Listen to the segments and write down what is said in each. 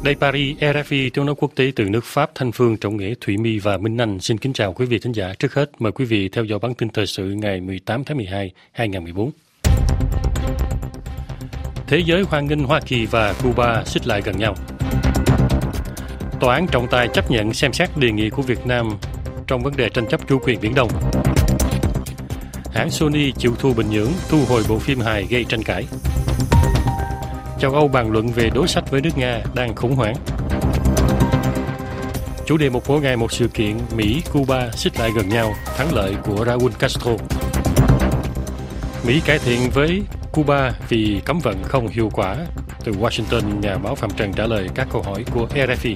Đây Paris, RFI tiếng nói quốc tế từ nước Pháp, Thanh Phương, Trọng Nghĩa, Thụy My và Minh Anh xin kính chào quý vị thính giả. Trước hết, mời quý vị theo dõi bản tin thời sự ngày 18 tháng 12, 2014. Thế giới hoan nghênh Hoa Kỳ và Cuba xích lại gần nhau. Tòa án trọng tài chấp nhận xem xét đề nghị của Việt Nam trong vấn đề tranh chấp chủ quyền Biển Đông. Hãng Sony chịu thua Bình Nhưỡng, thu hồi bộ phim hài gây tranh cãi. Châu Âu bàn luận về đối sách với nước Nga đang khủng hoảng. Chủ đề một mỗi ngày một sự kiện, Mỹ-Cuba xích lại gần nhau, thắng lợi của Raúl Castro. Mỹ cải thiện với Cuba vì cấm vận không hiệu quả. Từ Washington, nhà báo Phạm Trần trả lời các câu hỏi của RFI.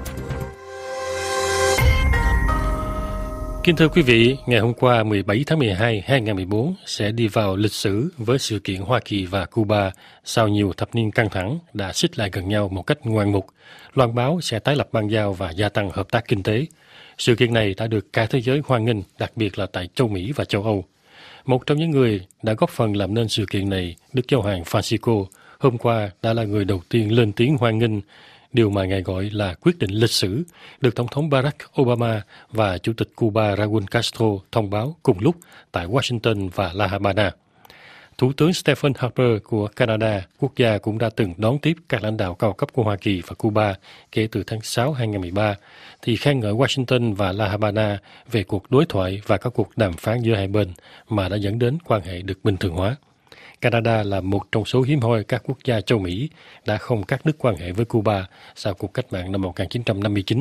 Kính thưa quý vị, ngày hôm qua 17 tháng 12, 2014 sẽ đi vào lịch sử với sự kiện Hoa Kỳ và Cuba sau nhiều thập niên căng thẳng đã xích lại gần nhau một cách ngoạn mục, loan báo sẽ tái lập bang giao và gia tăng hợp tác kinh tế. Sự kiện này đã được cả thế giới hoan nghênh, đặc biệt là tại châu Mỹ và châu Âu. Một trong những người đã góp phần làm nên sự kiện này, Đức Giáo hoàng Francisco, hôm qua đã là người đầu tiên lên tiếng hoan nghênh điều mà Ngài gọi là quyết định lịch sử, được Tổng thống Barack Obama và Chủ tịch Cuba Raúl Castro thông báo cùng lúc tại Washington và La Habana. Thủ tướng Stephen Harper của Canada, quốc gia cũng đã từng đón tiếp các lãnh đạo cao cấp của Hoa Kỳ và Cuba kể từ tháng 6 2013, thì khen ngợi Washington và La Habana về cuộc đối thoại và các cuộc đàm phán giữa hai bên mà đã dẫn đến quan hệ được bình thường hóa. Canada là một trong số hiếm hoi các quốc gia châu Mỹ đã không cắt đứt quan hệ với Cuba sau cuộc cách mạng năm 1959.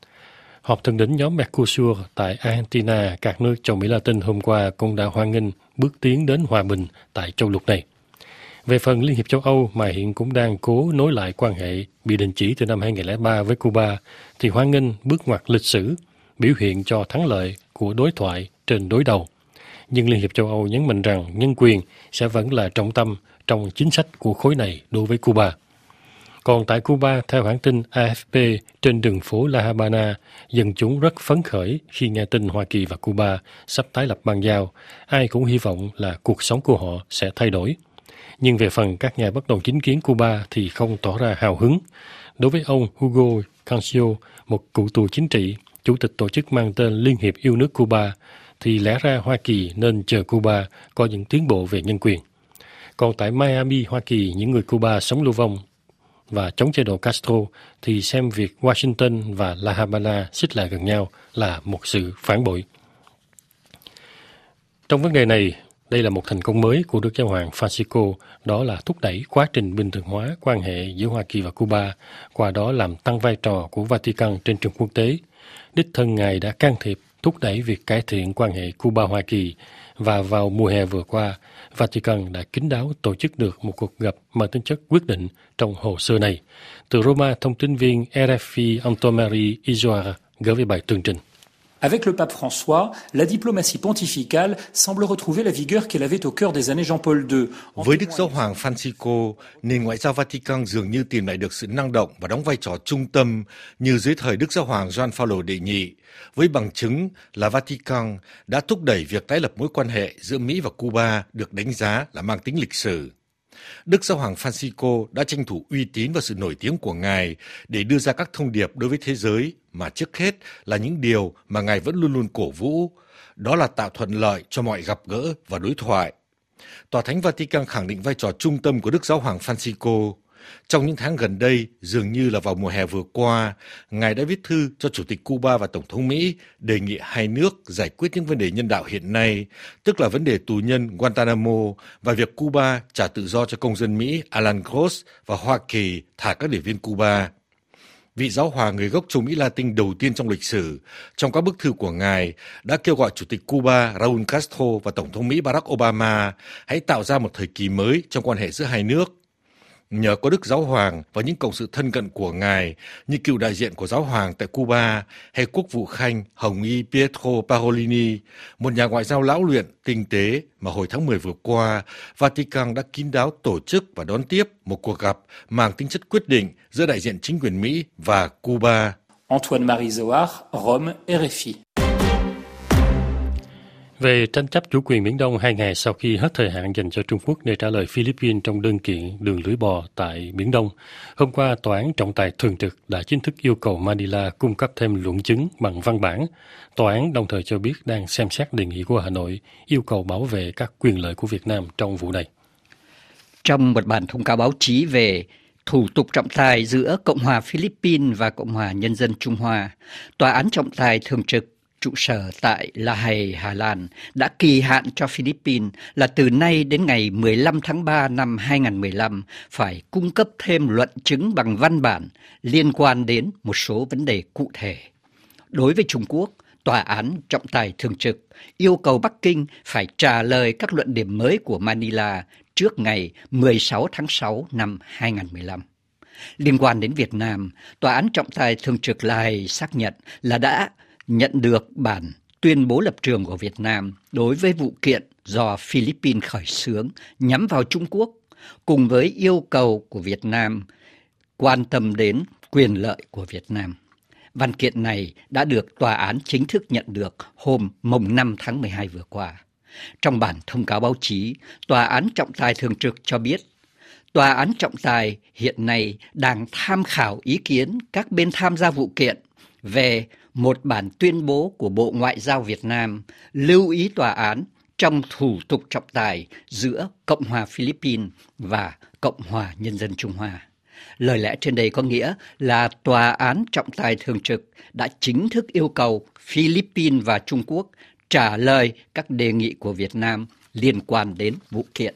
Họp thượng đỉnh nhóm Mercosur tại Argentina, các nước châu Mỹ Latin hôm qua cũng đã hoan nghênh bước tiến đến hòa bình tại châu lục này. Về phần Liên hiệp châu Âu mà hiện cũng đang cố nối lại quan hệ bị đình chỉ từ năm 2003 với Cuba, thì hoan nghênh bước ngoặt lịch sử, biểu hiện cho thắng lợi của đối thoại trên đối đầu. Nhưng Liên hiệp châu Âu nhấn mạnh rằng nhân quyền sẽ vẫn là trọng tâm trong chính sách của khối này đối với Cuba. Còn tại Cuba, theo hãng tin AFP, trên đường phố La Habana, dân chúng rất phấn khởi khi nghe tin Hoa Kỳ và Cuba sắp tái lập bang giao. Ai cũng hy vọng là cuộc sống của họ sẽ thay đổi. Nhưng về phần các nhà bất đồng chính kiến Cuba thì không tỏ ra hào hứng. Đối với ông Hugo Cancio, một cựu tù chính trị, chủ tịch tổ chức mang tên Liên hiệp yêu nước Cuba, thì lẽ ra Hoa Kỳ nên chờ Cuba có những tiến bộ về nhân quyền. Còn tại Miami, Hoa Kỳ, những người Cuba sống lưu vong và chống chế độ Castro thì xem việc Washington và La Habana xích lại gần nhau là một sự phản bội. Trong vấn đề này, đây là một thành công mới của Đức Giáo hoàng Francisco, đó là thúc đẩy quá trình bình thường hóa quan hệ giữa Hoa Kỳ và Cuba, qua đó làm tăng vai trò của Vatican trên trường quốc tế. Đích thân Ngài đã can thiệp thúc đẩy việc cải thiện quan hệ Cuba-Hoa Kỳ, và vào mùa hè vừa qua, Vatican đã kín đáo tổ chức được một cuộc gặp mang tính chất quyết định trong hồ sơ này. Từ Roma, thông tin viên RFI Antoine-Marie Isoire gửi về bài tường trình. Avec le pape François, la diplomatie pontificale semble retrouver la vigueur qu'elle avait au cœur des années Jean-Paul II. Với Đức Giáo hoàng Francisco, nền ngoại giao Vatican dường như tìm lại được sự năng động và đóng vai trò trung tâm như dưới thời Đức Giáo hoàng Gioan Phaolô đệ nhị, với bằng chứng là Vatican đã thúc đẩy việc tái lập mối quan hệ giữa Mỹ và Cuba được đánh giá là mang tính lịch sử. Đức Giáo hoàng Francisco đã tranh thủ uy tín và sự nổi tiếng của Ngài để đưa ra các thông điệp đối với thế giới mà trước hết là những điều mà Ngài vẫn luôn luôn cổ vũ, đó là tạo thuận lợi cho mọi gặp gỡ và đối thoại. Tòa Thánh Vatican khẳng định vai trò trung tâm của Đức Giáo hoàng Francisco. Trong những tháng gần đây, dường như là vào mùa hè vừa qua, Ngài đã viết thư cho Chủ tịch Cuba và Tổng thống Mỹ đề nghị hai nước giải quyết những vấn đề nhân đạo hiện nay, tức là vấn đề tù nhân Guantanamo và việc Cuba trả tự do cho công dân Mỹ Alan Gross và Hoa Kỳ thả các điệp viên Cuba. Vị giáo hoàng người gốc châu Mỹ Latin đầu tiên trong lịch sử, trong các bức thư của Ngài, đã kêu gọi Chủ tịch Cuba Raúl Castro và Tổng thống Mỹ Barack Obama hãy tạo ra một thời kỳ mới trong quan hệ giữa hai nước. Nhờ có Đức Giáo hoàng và những cộng sự thân cận của Ngài như cựu đại diện của Giáo hoàng tại Cuba hay Quốc vụ Khanh Hồng Y Pietro Parolini, một nhà ngoại giao lão luyện, tinh tế mà hồi tháng 10 vừa qua, Vatican đã kín đáo tổ chức và đón tiếp một cuộc gặp mang tính chất quyết định giữa đại diện chính quyền Mỹ và Cuba. Antoine-Marie Isoire, Rome, RFI. Về tranh chấp chủ quyền Biển Đông 2 ngày sau khi hết thời hạn dành cho Trung Quốc để trả lời Philippines trong đơn kiện đường lưỡi bò tại Biển Đông, hôm qua Tòa án trọng tài thường trực đã chính thức yêu cầu Manila cung cấp thêm luận chứng bằng văn bản. Tòa án đồng thời cho biết đang xem xét đề nghị của Hà Nội yêu cầu bảo vệ các quyền lợi của Việt Nam trong vụ này. Trong một bản thông cáo báo chí về thủ tục trọng tài giữa Cộng hòa Philippines và Cộng hòa Nhân dân Trung Hoa, Tòa án trọng tài thường trực trụ sở tại La Hay, Hà Lan đã kỳ hạn cho Philippines là từ nay đến ngày 15 tháng 3 năm 2015 phải cung cấp thêm luận chứng bằng văn bản liên quan đến một số vấn đề cụ thể. Đối với Trung Quốc, Tòa án trọng tài thường trực yêu cầu Bắc Kinh phải trả lời các luận điểm mới của Manila trước ngày 16 tháng 6 năm 2015. Liên quan đến Việt Nam, Tòa án trọng tài thường trực La Hay xác nhận là đã nhận được bản tuyên bố lập trường của Việt Nam đối với vụ kiện do Philippines khởi xướng nhắm vào Trung Quốc, cùng với yêu cầu của Việt Nam quan tâm đến quyền lợi của Việt Nam. Văn kiện này đã được tòa án chính thức nhận được hôm mùng 5 tháng 12 vừa qua. Trong bản thông cáo báo chí, Tòa án trọng tài thường trực cho biết, Tòa án trọng tài hiện nay đang tham khảo ý kiến các bên tham gia vụ kiện về một bản tuyên bố của Bộ Ngoại giao Việt Nam lưu ý tòa án trong thủ tục trọng tài giữa Cộng hòa Philippines và Cộng hòa Nhân dân Trung Hoa. Lời lẽ trên đây có nghĩa là tòa án trọng tài thường trực đã chính thức yêu cầu Philippines và Trung Quốc trả lời các đề nghị của Việt Nam liên quan đến vụ kiện.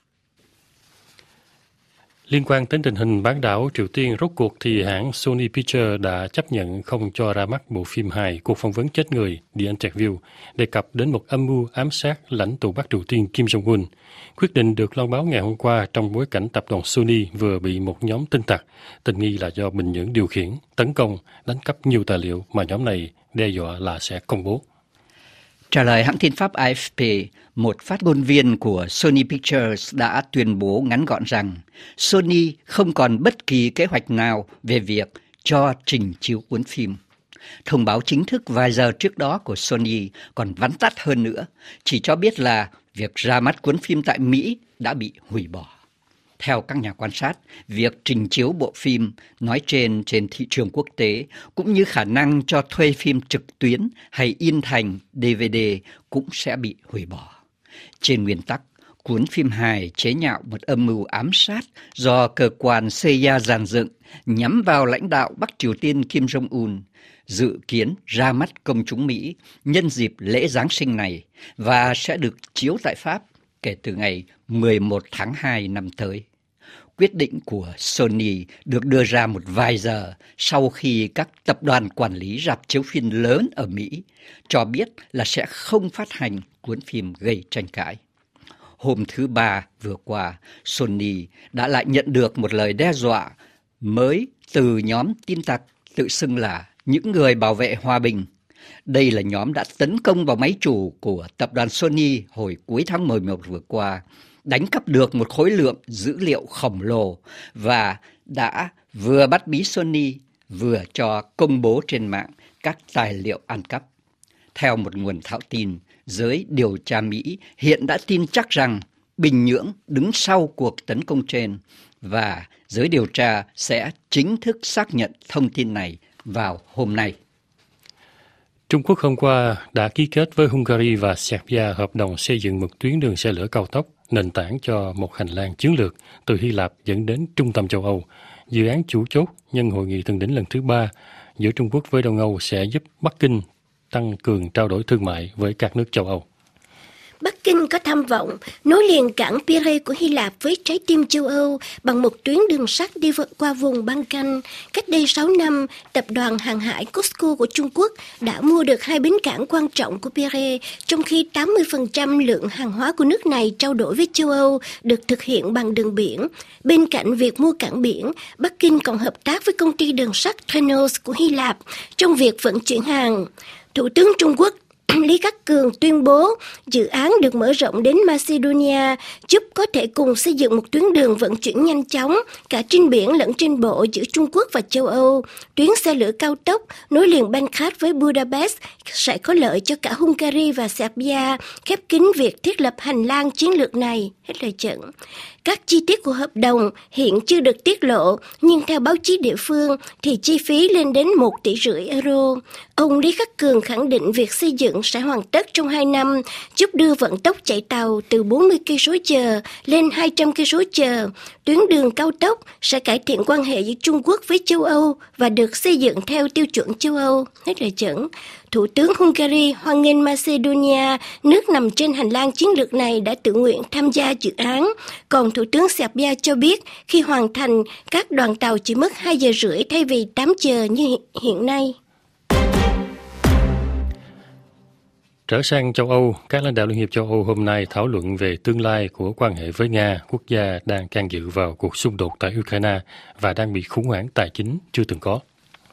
Liên quan đến tình hình bán đảo Triều Tiên, rốt cuộc thì hãng Sony Pictures đã chấp nhận không cho ra mắt bộ phim hài Cuộc phỏng vấn chết người The Interview, đề cập đến một âm mưu ám sát lãnh tụ Bắc Triều Tiên Kim Jong-un. Quyết định được loan báo ngày hôm qua trong bối cảnh tập đoàn Sony vừa bị một nhóm tin tặc, tình nghi là do Bình Nhưỡng điều khiển, tấn công, đánh cắp nhiều tài liệu mà nhóm này đe dọa là sẽ công bố. Trả lời hãng tin Pháp AFP, một phát ngôn viên của Sony Pictures đã tuyên bố ngắn gọn rằng Sony không còn bất kỳ kế hoạch nào về việc cho trình chiếu cuốn phim. Thông báo chính thức vài giờ trước đó của Sony còn vắn tắt hơn nữa, chỉ cho biết là việc ra mắt cuốn phim tại Mỹ đã bị hủy bỏ. Theo các nhà quan sát, việc trình chiếu bộ phim nói trên thị trường quốc tế cũng như khả năng cho thuê phim trực tuyến hay in thành DVD cũng sẽ bị hủy bỏ. Trên nguyên tắc, cuốn phim hài chế nhạo một âm mưu ám sát do cơ quan CIA dàn dựng nhắm vào lãnh đạo Bắc Triều Tiên Kim Jong-un, dự kiến ra mắt công chúng Mỹ nhân dịp lễ Giáng sinh này và sẽ được chiếu tại Pháp kể từ ngày 11 tháng 2 năm tới. Quyết định của Sony được đưa ra một vài giờ sau khi các tập đoàn quản lý rạp chiếu phim lớn ở Mỹ cho biết là sẽ không phát hành cuốn phim gây tranh cãi. Hôm thứ Ba vừa qua, Sony đã lại nhận được một lời đe dọa mới từ nhóm tin tặc tự xưng là những người bảo vệ hòa bình. Đây là nhóm đã tấn công vào máy chủ của tập đoàn Sony hồi cuối tháng 11 vừa qua, đánh cắp được một khối lượng dữ liệu khổng lồ và đã vừa bắt bí Sony, vừa cho công bố trên mạng các tài liệu ăn cắp. Theo một nguồn thạo tin, giới điều tra Mỹ hiện đã tin chắc rằng Bình Nhưỡng đứng sau cuộc tấn công trên và giới điều tra sẽ chính thức xác nhận thông tin này vào hôm nay. Trung Quốc hôm qua đã ký kết với Hungary và Serbia hợp đồng xây dựng một tuyến đường xe lửa cao tốc, nền tảng cho một hành lang chiến lược từ Hy Lạp dẫn đến trung tâm châu Âu. Dự án chủ chốt nhân hội nghị thượng đỉnh lần thứ 3 giữa Trung Quốc với Đông Âu sẽ giúp Bắc Kinh tăng cường trao đổi thương mại với các nước châu Âu. Bắc Kinh có tham vọng nối liền cảng Piraeus của Hy Lạp với trái tim châu Âu bằng một tuyến đường sắt đi qua vùng Balkan. Cách đây 6 năm, tập đoàn hàng hải COSCO của Trung Quốc đã mua được 2 bến cảng quan trọng của Piraeus, trong khi 80% lượng hàng hóa của nước này trao đổi với châu Âu được thực hiện bằng đường biển. Bên cạnh việc mua cảng biển, Bắc Kinh còn hợp tác với công ty đường sắt Trenos của Hy Lạp trong việc vận chuyển hàng. Thủ tướng Trung Quốc Lý Khắc Cường tuyên bố dự án được mở rộng đến Macedonia giúp có thể cùng xây dựng một tuyến đường vận chuyển nhanh chóng cả trên biển lẫn trên bộ giữa Trung Quốc và châu Âu. Tuyến xe lửa cao tốc nối liền Belgrade với Budapest sẽ có lợi cho cả Hungary và Serbia, khép kín việc thiết lập hành lang chiến lược này. Hết lời trận. Các chi tiết của hợp đồng hiện chưa được tiết lộ, nhưng theo báo chí địa phương thì chi phí lên đến 1,5 tỷ euro. Ông Lý Khắc Cường khẳng định việc xây dựng sẽ hoàn tất trong 2 năm, giúp đưa vận tốc chạy tàu từ 40 km/h lên 200 km/h. Tuyến đường cao tốc sẽ cải thiện quan hệ giữa Trung Quốc với châu Âu và được xây dựng theo tiêu chuẩn châu Âu. Hết lời dẫn. Thủ tướng Hungary hoan nghênh Macedonia, nước nằm trên hành lang chiến lược này, đã tự nguyện tham gia dự án. Còn Thủ tướng Serbia cho biết khi hoàn thành, các đoàn tàu chỉ mất 2 giờ rưỡi thay vì 8 giờ như hiện nay. Trở sang châu Âu, các lãnh đạo Liên hiệp châu Âu hôm nay thảo luận về tương lai của quan hệ với Nga, quốc gia đang can dự vào cuộc xung đột tại Ukraine và đang bị khủng hoảng tài chính chưa từng có.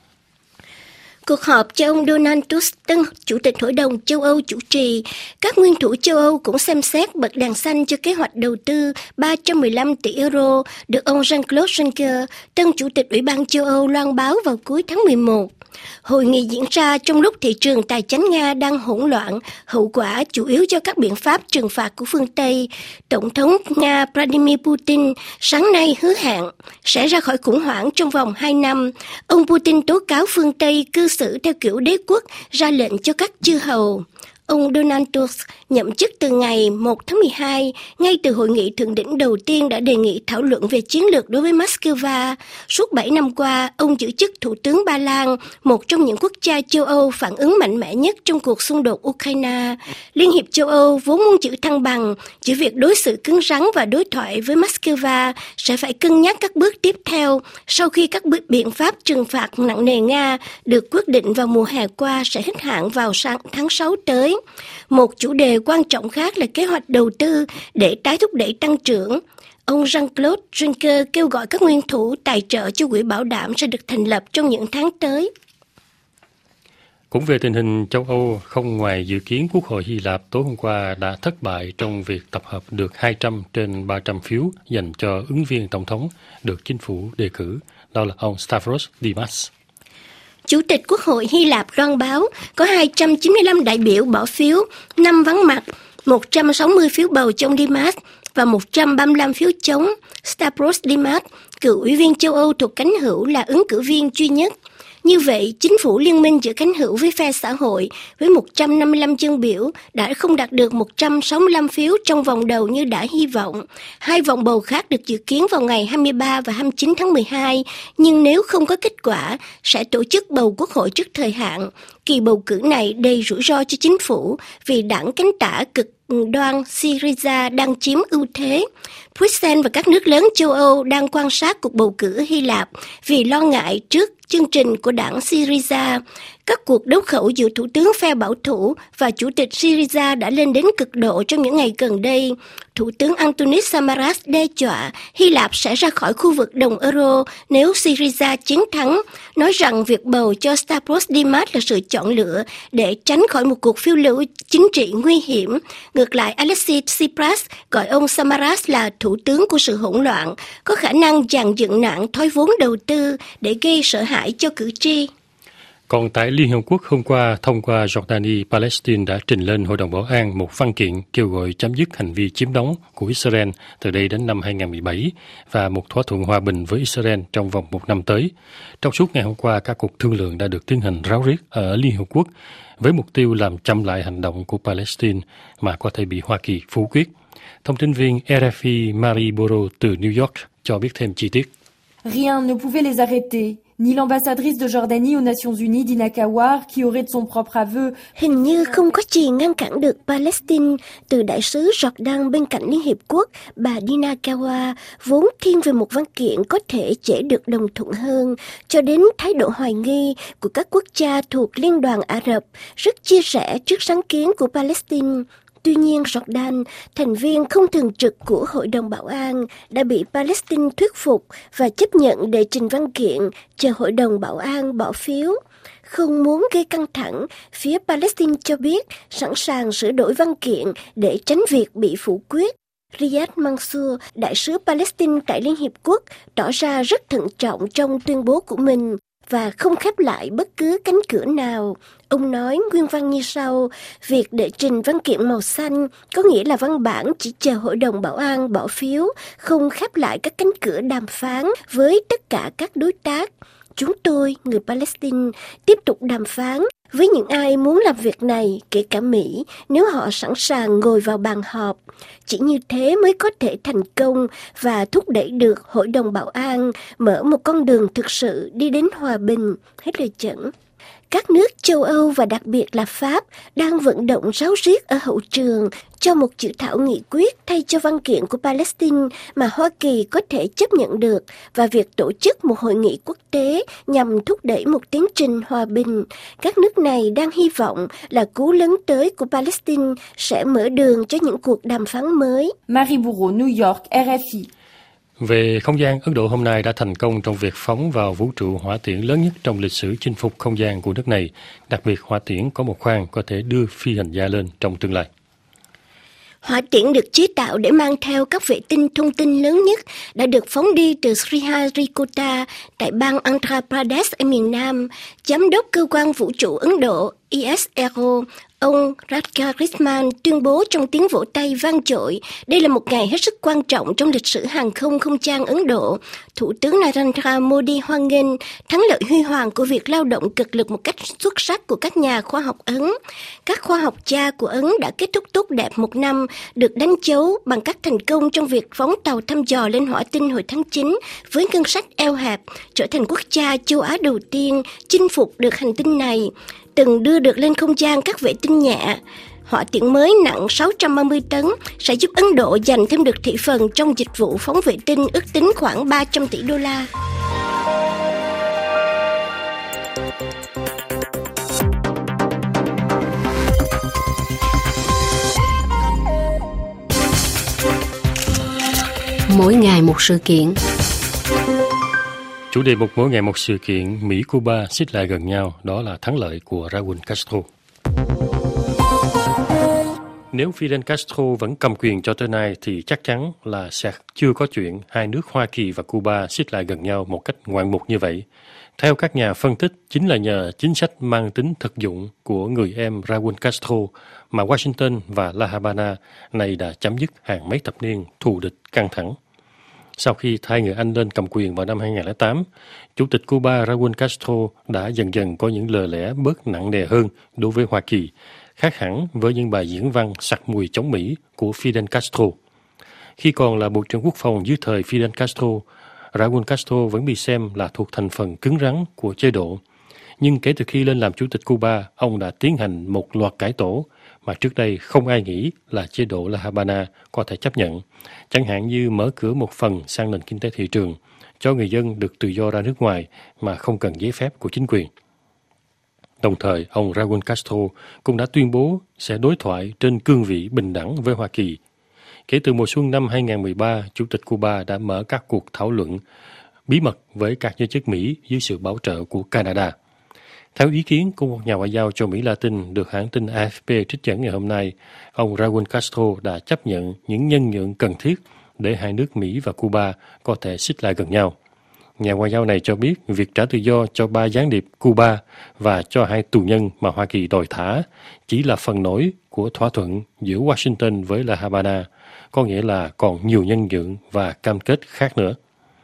Cuộc họp cho ông Donald Tusk, tân Chủ tịch Hội đồng châu Âu chủ trì. Các nguyên thủ châu Âu cũng xem xét bật đèn xanh cho kế hoạch đầu tư 315 tỷ euro được ông Jean-Claude Juncker, tân Chủ tịch Ủy ban châu Âu loan báo vào cuối tháng 11. Hội nghị diễn ra trong lúc thị trường tài chính Nga đang hỗn loạn, hậu quả chủ yếu do các biện pháp trừng phạt của phương Tây. Tổng thống Nga Vladimir Putin sáng nay hứa hẹn sẽ ra khỏi khủng hoảng trong vòng 2 năm. Ông Putin tố cáo phương Tây cư xử theo kiểu đế quốc, ra lệnh cho các chư hầu. Ông Donald Tusk nhậm chức từ ngày 1 tháng 12, ngay từ hội nghị thượng đỉnh đầu tiên đã đề nghị thảo luận về chiến lược đối với Moscow. Suốt 7 năm qua, ông giữ chức Thủ tướng Ba Lan, một trong những quốc gia châu Âu phản ứng mạnh mẽ nhất trong cuộc xung đột Ukraine. Liên hiệp châu Âu vốn muốn giữ thăng bằng, chỉ việc đối xử cứng rắn và đối thoại với Moscow sẽ phải cân nhắc các bước tiếp theo sau khi các biện pháp trừng phạt nặng nề Nga được quyết định vào mùa hè qua sẽ hết hạn vào tháng 6 tới. Một chủ đề quan trọng khác là kế hoạch đầu tư để tái thúc đẩy tăng trưởng. Ông Jean-Claude Juncker kêu gọi các nguyên thủ tài trợ cho quỹ bảo đảm sẽ được thành lập trong những tháng tới. Cũng về tình hình châu Âu, không ngoài dự kiến, Quốc hội Hy Lạp tối hôm qua đã thất bại trong việc tập hợp được 200 trên 300 phiếu dành cho ứng viên tổng thống được chính phủ đề cử, đó là ông Stavros Dimas. Chủ tịch Quốc hội Hy Lạp loan báo có 295 đại biểu bỏ phiếu, 5 vắng mặt, 160 phiếu bầu cho ông Dimas và 135 phiếu chống. Stavros Dimas, cựu ủy viên châu Âu thuộc cánh hữu, là ứng cử viên duy nhất. Như vậy, chính phủ liên minh giữa cánh hữu với phe xã hội với 155 dân biểu đã không đạt được 165 phiếu trong vòng đầu như đã hy vọng. 2 vòng bầu khác được dự kiến vào ngày 23 và 29 tháng 12, nhưng nếu không có kết quả, sẽ tổ chức bầu quốc hội trước thời hạn. Kỳ bầu cử này đầy rủi ro cho chính phủ vì đảng cánh tả cực đoan Syriza đang chiếm ưu thế. Bruxelles và các nước lớn châu Âu đang quan sát cuộc bầu cử Hy Lạp vì lo ngại trước chương trình của đảng Syriza. Các cuộc đấu khẩu giữa thủ tướng phe bảo thủ và chủ tịch Syriza đã lên đến cực độ trong những ngày gần đây. Thủ tướng Antonis Samaras đe dọa Hy Lạp sẽ ra khỏi khu vực đồng euro nếu Syriza chiến thắng, nói rằng việc bầu cho Stavros Dimas là sự chọn lựa để tránh khỏi một cuộc phiêu lưu chính trị nguy hiểm. Ngược lại, Alexis Tsipras gọi ông Samaras là thủ tướng của sự hỗn loạn, có khả năng dàn dựng nạn thoái vốn đầu tư để gây sợ hãi cho cử tri. Còn tại Liên Hợp Quốc hôm qua, thông qua Jordani, Palestine đã trình lên Hội đồng Bảo an một văn kiện kêu gọi chấm dứt hành vi chiếm đóng của Israel từ đây đến năm 2017 và một thỏa thuận hòa bình với Israel trong vòng 1 năm tới. Trong suốt ngày hôm qua, các cuộc thương lượng đã được tiến hành ráo riết ở Liên Hợp Quốc với mục tiêu làm chậm lại hành động của Palestine mà có thể bị Hoa Kỳ phủ quyết. Thông tin viên RFI Marie Boro từ New York cho biết thêm chi tiết. Rien ne pouvait les arrêter. Ni l'ambassadrice de Jordanie aux Nations Unies, Dina Kawar, qui aurait de son propre aveu. Hình như không có gì ngăn cản được Palestine. Từ đại sứ Jordan bên cạnh Liên Hiệp Quốc, bà Dina Kawar vốn thiên về một văn kiện có thể dễ được đồng thuận hơn, cho đến thái độ hoài nghi của các quốc gia thuộc Liên đoàn Ả Rập, rất chia rẽ trước sáng kiến của Palestine. Tuy nhiên, Jordan, thành viên không thường trực của Hội đồng Bảo an, đã bị Palestine thuyết phục và chấp nhận để trình văn kiện chờ Hội đồng Bảo an bỏ phiếu. Không muốn gây căng thẳng, phía Palestine cho biết sẵn sàng sửa đổi văn kiện để tránh việc bị phủ quyết. Riyad Mansour, đại sứ Palestine tại Liên Hiệp Quốc, tỏ ra rất thận trọng trong tuyên bố của mình và không khép lại bất cứ cánh cửa nào. Ông nói nguyên văn như sau: việc đệ trình văn kiện màu xanh có nghĩa là văn bản chỉ chờ Hội đồng Bảo an bỏ phiếu, không khép lại các cánh cửa đàm phán với tất cả các đối tác. Chúng tôi, người Palestine, tiếp tục đàm phán với những ai muốn làm việc này, kể cả Mỹ, nếu họ sẵn sàng ngồi vào bàn họp. Chỉ như thế mới có thể thành công và thúc đẩy được Hội đồng Bảo an mở một con đường thực sự đi đến hòa bình. Hết lời dẫn. Các nước châu Âu và đặc biệt là Pháp đang vận động ráo riết ở hậu trường cho một dự thảo nghị quyết thay cho văn kiện của Palestine mà Hoa Kỳ có thể chấp nhận được và việc tổ chức một hội nghị quốc tế nhằm thúc đẩy một tiến trình hòa bình. Các nước này đang hy vọng là cú lấn tới của Palestine sẽ mở đường cho những cuộc đàm phán mới. Marie Bourreau, New York, RFI. Về không gian, Ấn Độ hôm nay đã thành công trong việc phóng vào vũ trụ hỏa tiễn lớn nhất trong lịch sử chinh phục không gian của nước này. Đặc biệt, hỏa tiễn có một khoang có thể đưa phi hành gia lên trong tương lai. Hỏa tiễn được chế tạo để mang theo các vệ tinh thông tin lớn nhất đã được phóng đi từ Sriharikota tại bang Andhra Pradesh ở miền Nam. Giám đốc cơ quan vũ trụ Ấn Độ ISRO, ông Radhakrishnan tuyên bố trong tiếng vỗ tay vang dội, đây là một ngày hết sức quan trọng trong lịch sử hàng không không gian Ấn Độ. Thủ tướng Narendra Modi hoan nghênh thắng lợi huy hoàng của việc lao động cực lực một cách xuất sắc của các nhà khoa học Ấn. Các khoa học gia của Ấn đã kết thúc tốt đẹp một năm, được đánh dấu bằng các thành công trong việc phóng tàu thăm dò lên hỏa tinh hồi tháng 9 với ngân sách eo hẹp, trở thành quốc gia châu Á đầu tiên chinh phục được hành tinh này. Từng đưa được lên không gian các vệ tinh nhẹ. Hỏa tiễn mới nặng 630 tấn sẽ giúp Ấn Độ giành thêm được thị phần trong dịch vụ phóng vệ tinh ước tính khoảng 300 tỷ đô la. Mỗi ngày một sự kiện. Chủ đề mục mỗi ngày một sự kiện, Mỹ-Cuba xích lại gần nhau, đó là thắng lợi của Raúl Castro. Nếu Fidel Castro vẫn cầm quyền cho tới nay thì chắc chắn là sẽ chưa có chuyện hai nước Hoa Kỳ và Cuba xích lại gần nhau một cách ngoạn mục như vậy. Theo các nhà phân tích, chính là nhờ chính sách mang tính thực dụng của người em Raúl Castro mà Washington và La Habana này đã chấm dứt hàng mấy thập niên thù địch căng thẳng. Sau khi thay người Anh lên cầm quyền vào năm 2008, Chủ tịch Cuba Raúl Castro đã dần dần có những lời lẽ bớt nặng nề hơn đối với Hoa Kỳ, khác hẳn với những bài diễn văn sặc mùi chống Mỹ của Fidel Castro. Khi còn là Bộ trưởng Quốc phòng dưới thời Fidel Castro, Raúl Castro vẫn bị xem là thuộc thành phần cứng rắn của chế độ. Nhưng kể từ khi lên làm Chủ tịch Cuba, ông đã tiến hành một loạt cải tổ mà trước đây không ai nghĩ là chế độ La Habana có thể chấp nhận, chẳng hạn như mở cửa một phần sang nền kinh tế thị trường, cho người dân được tự do ra nước ngoài mà không cần giấy phép của chính quyền. Đồng thời, ông Raúl Castro cũng đã tuyên bố sẽ đối thoại trên cương vị bình đẳng với Hoa Kỳ. Kể từ mùa xuân năm 2013, Chủ tịch Cuba đã mở các cuộc thảo luận bí mật với các giới chức Mỹ dưới sự bảo trợ của Canada. Theo ý kiến của một nhà ngoại giao cho Mỹ Latin được hãng tin AFP trích dẫn ngày hôm nay, ông Raúl Castro đã chấp nhận những nhân nhượng cần thiết để hai nước Mỹ và Cuba có thể xích lại gần nhau. Nhà ngoại giao này cho biết việc trả tự do cho 3 gián điệp Cuba và cho 2 tù nhân mà Hoa Kỳ đòi thả chỉ là phần nổi của thỏa thuận giữa Washington với La Habana, có nghĩa là còn nhiều nhân nhượng và cam kết khác nữa.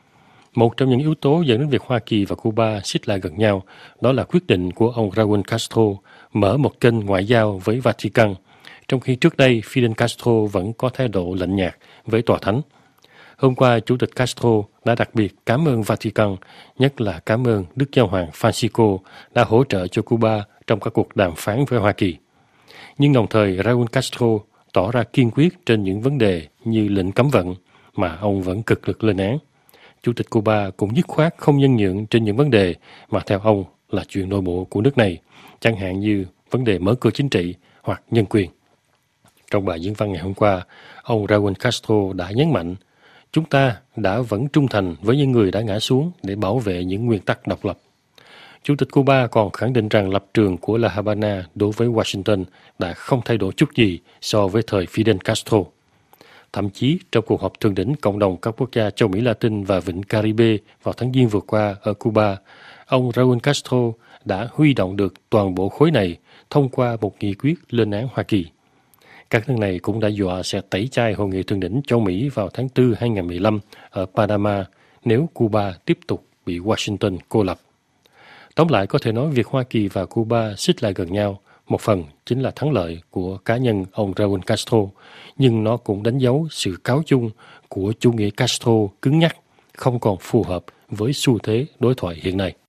Một trong những yếu tố dẫn đến việc Hoa Kỳ và Cuba xích lại gần nhau đó là quyết định của ông Raúl Castro mở một kênh ngoại giao với Vatican, trong khi trước đây Fidel Castro vẫn có thái độ lạnh nhạt với tòa thánh. Hôm qua, Chủ tịch Castro đã đặc biệt cảm ơn Vatican, nhất là cảm ơn Đức Giáo hoàng Francisco đã hỗ trợ cho Cuba trong các cuộc đàm phán với Hoa Kỳ. Nhưng đồng thời, Raúl Castro tỏ ra kiên quyết trên những vấn đề như lệnh cấm vận mà ông vẫn cực lực lên án. Chủ tịch Cuba cũng dứt khoát không nhân nhượng trên những vấn đề mà theo ông là chuyện nội bộ của nước này, chẳng hạn như vấn đề mở cửa chính trị hoặc nhân quyền. Trong bài diễn văn ngày hôm qua, ông Raúl Castro đã nhấn mạnh, chúng ta đã vẫn trung thành với những người đã ngã xuống để bảo vệ những nguyên tắc độc lập. Chủ tịch Cuba còn khẳng định rằng lập trường của La Habana đối với Washington đã không thay đổi chút gì so với thời Fidel Castro. Thậm chí, trong cuộc họp thượng đỉnh cộng đồng các quốc gia châu Mỹ Latin và Vịnh Caribe vào tháng Giêng vừa qua ở Cuba, ông Raúl Castro đã huy động được toàn bộ khối này thông qua một nghị quyết lên án Hoa Kỳ. Các nước này cũng đã dọa sẽ tẩy chay hội nghị thượng đỉnh châu Mỹ vào tháng 4 2015 ở Panama nếu Cuba tiếp tục bị Washington cô lập. Tóm lại, có thể nói việc Hoa Kỳ và Cuba xích lại gần nhau, một phần chính là thắng lợi của cá nhân ông Raúl Castro, nhưng nó cũng đánh dấu sự cáo chung của chủ nghĩa Castro cứng nhắc, không còn phù hợp với xu thế đối thoại hiện nay.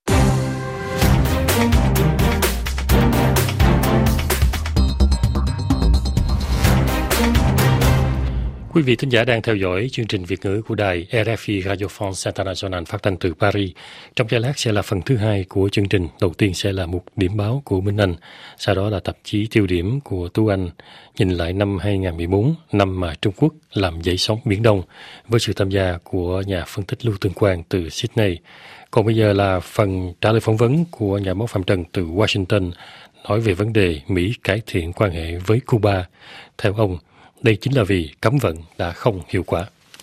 Quý vị thính giả đang theo dõi chương trình Việt ngữ của đài RFI Radio France International phát thanh từ Paris. Trong giây lát sẽ là phần thứ hai của chương trình. Đầu tiên sẽ là mục điểm báo của Minh Anh, sau đó là tạp chí tiêu điểm của Tú Anh, nhìn lại năm 2014, năm mà Trung Quốc làm dậy sóng Biển Đông, với sự tham gia của nhà phân tích Lưu Tương Quang từ Sydney. Còn bây giờ là phần trả lời phỏng vấn của nhà báo Phạm Trần từ Washington, nói về vấn đề Mỹ cải thiện quan hệ với Cuba. Theo ông, đây chính là vì cấm vận đã không hiệu quả.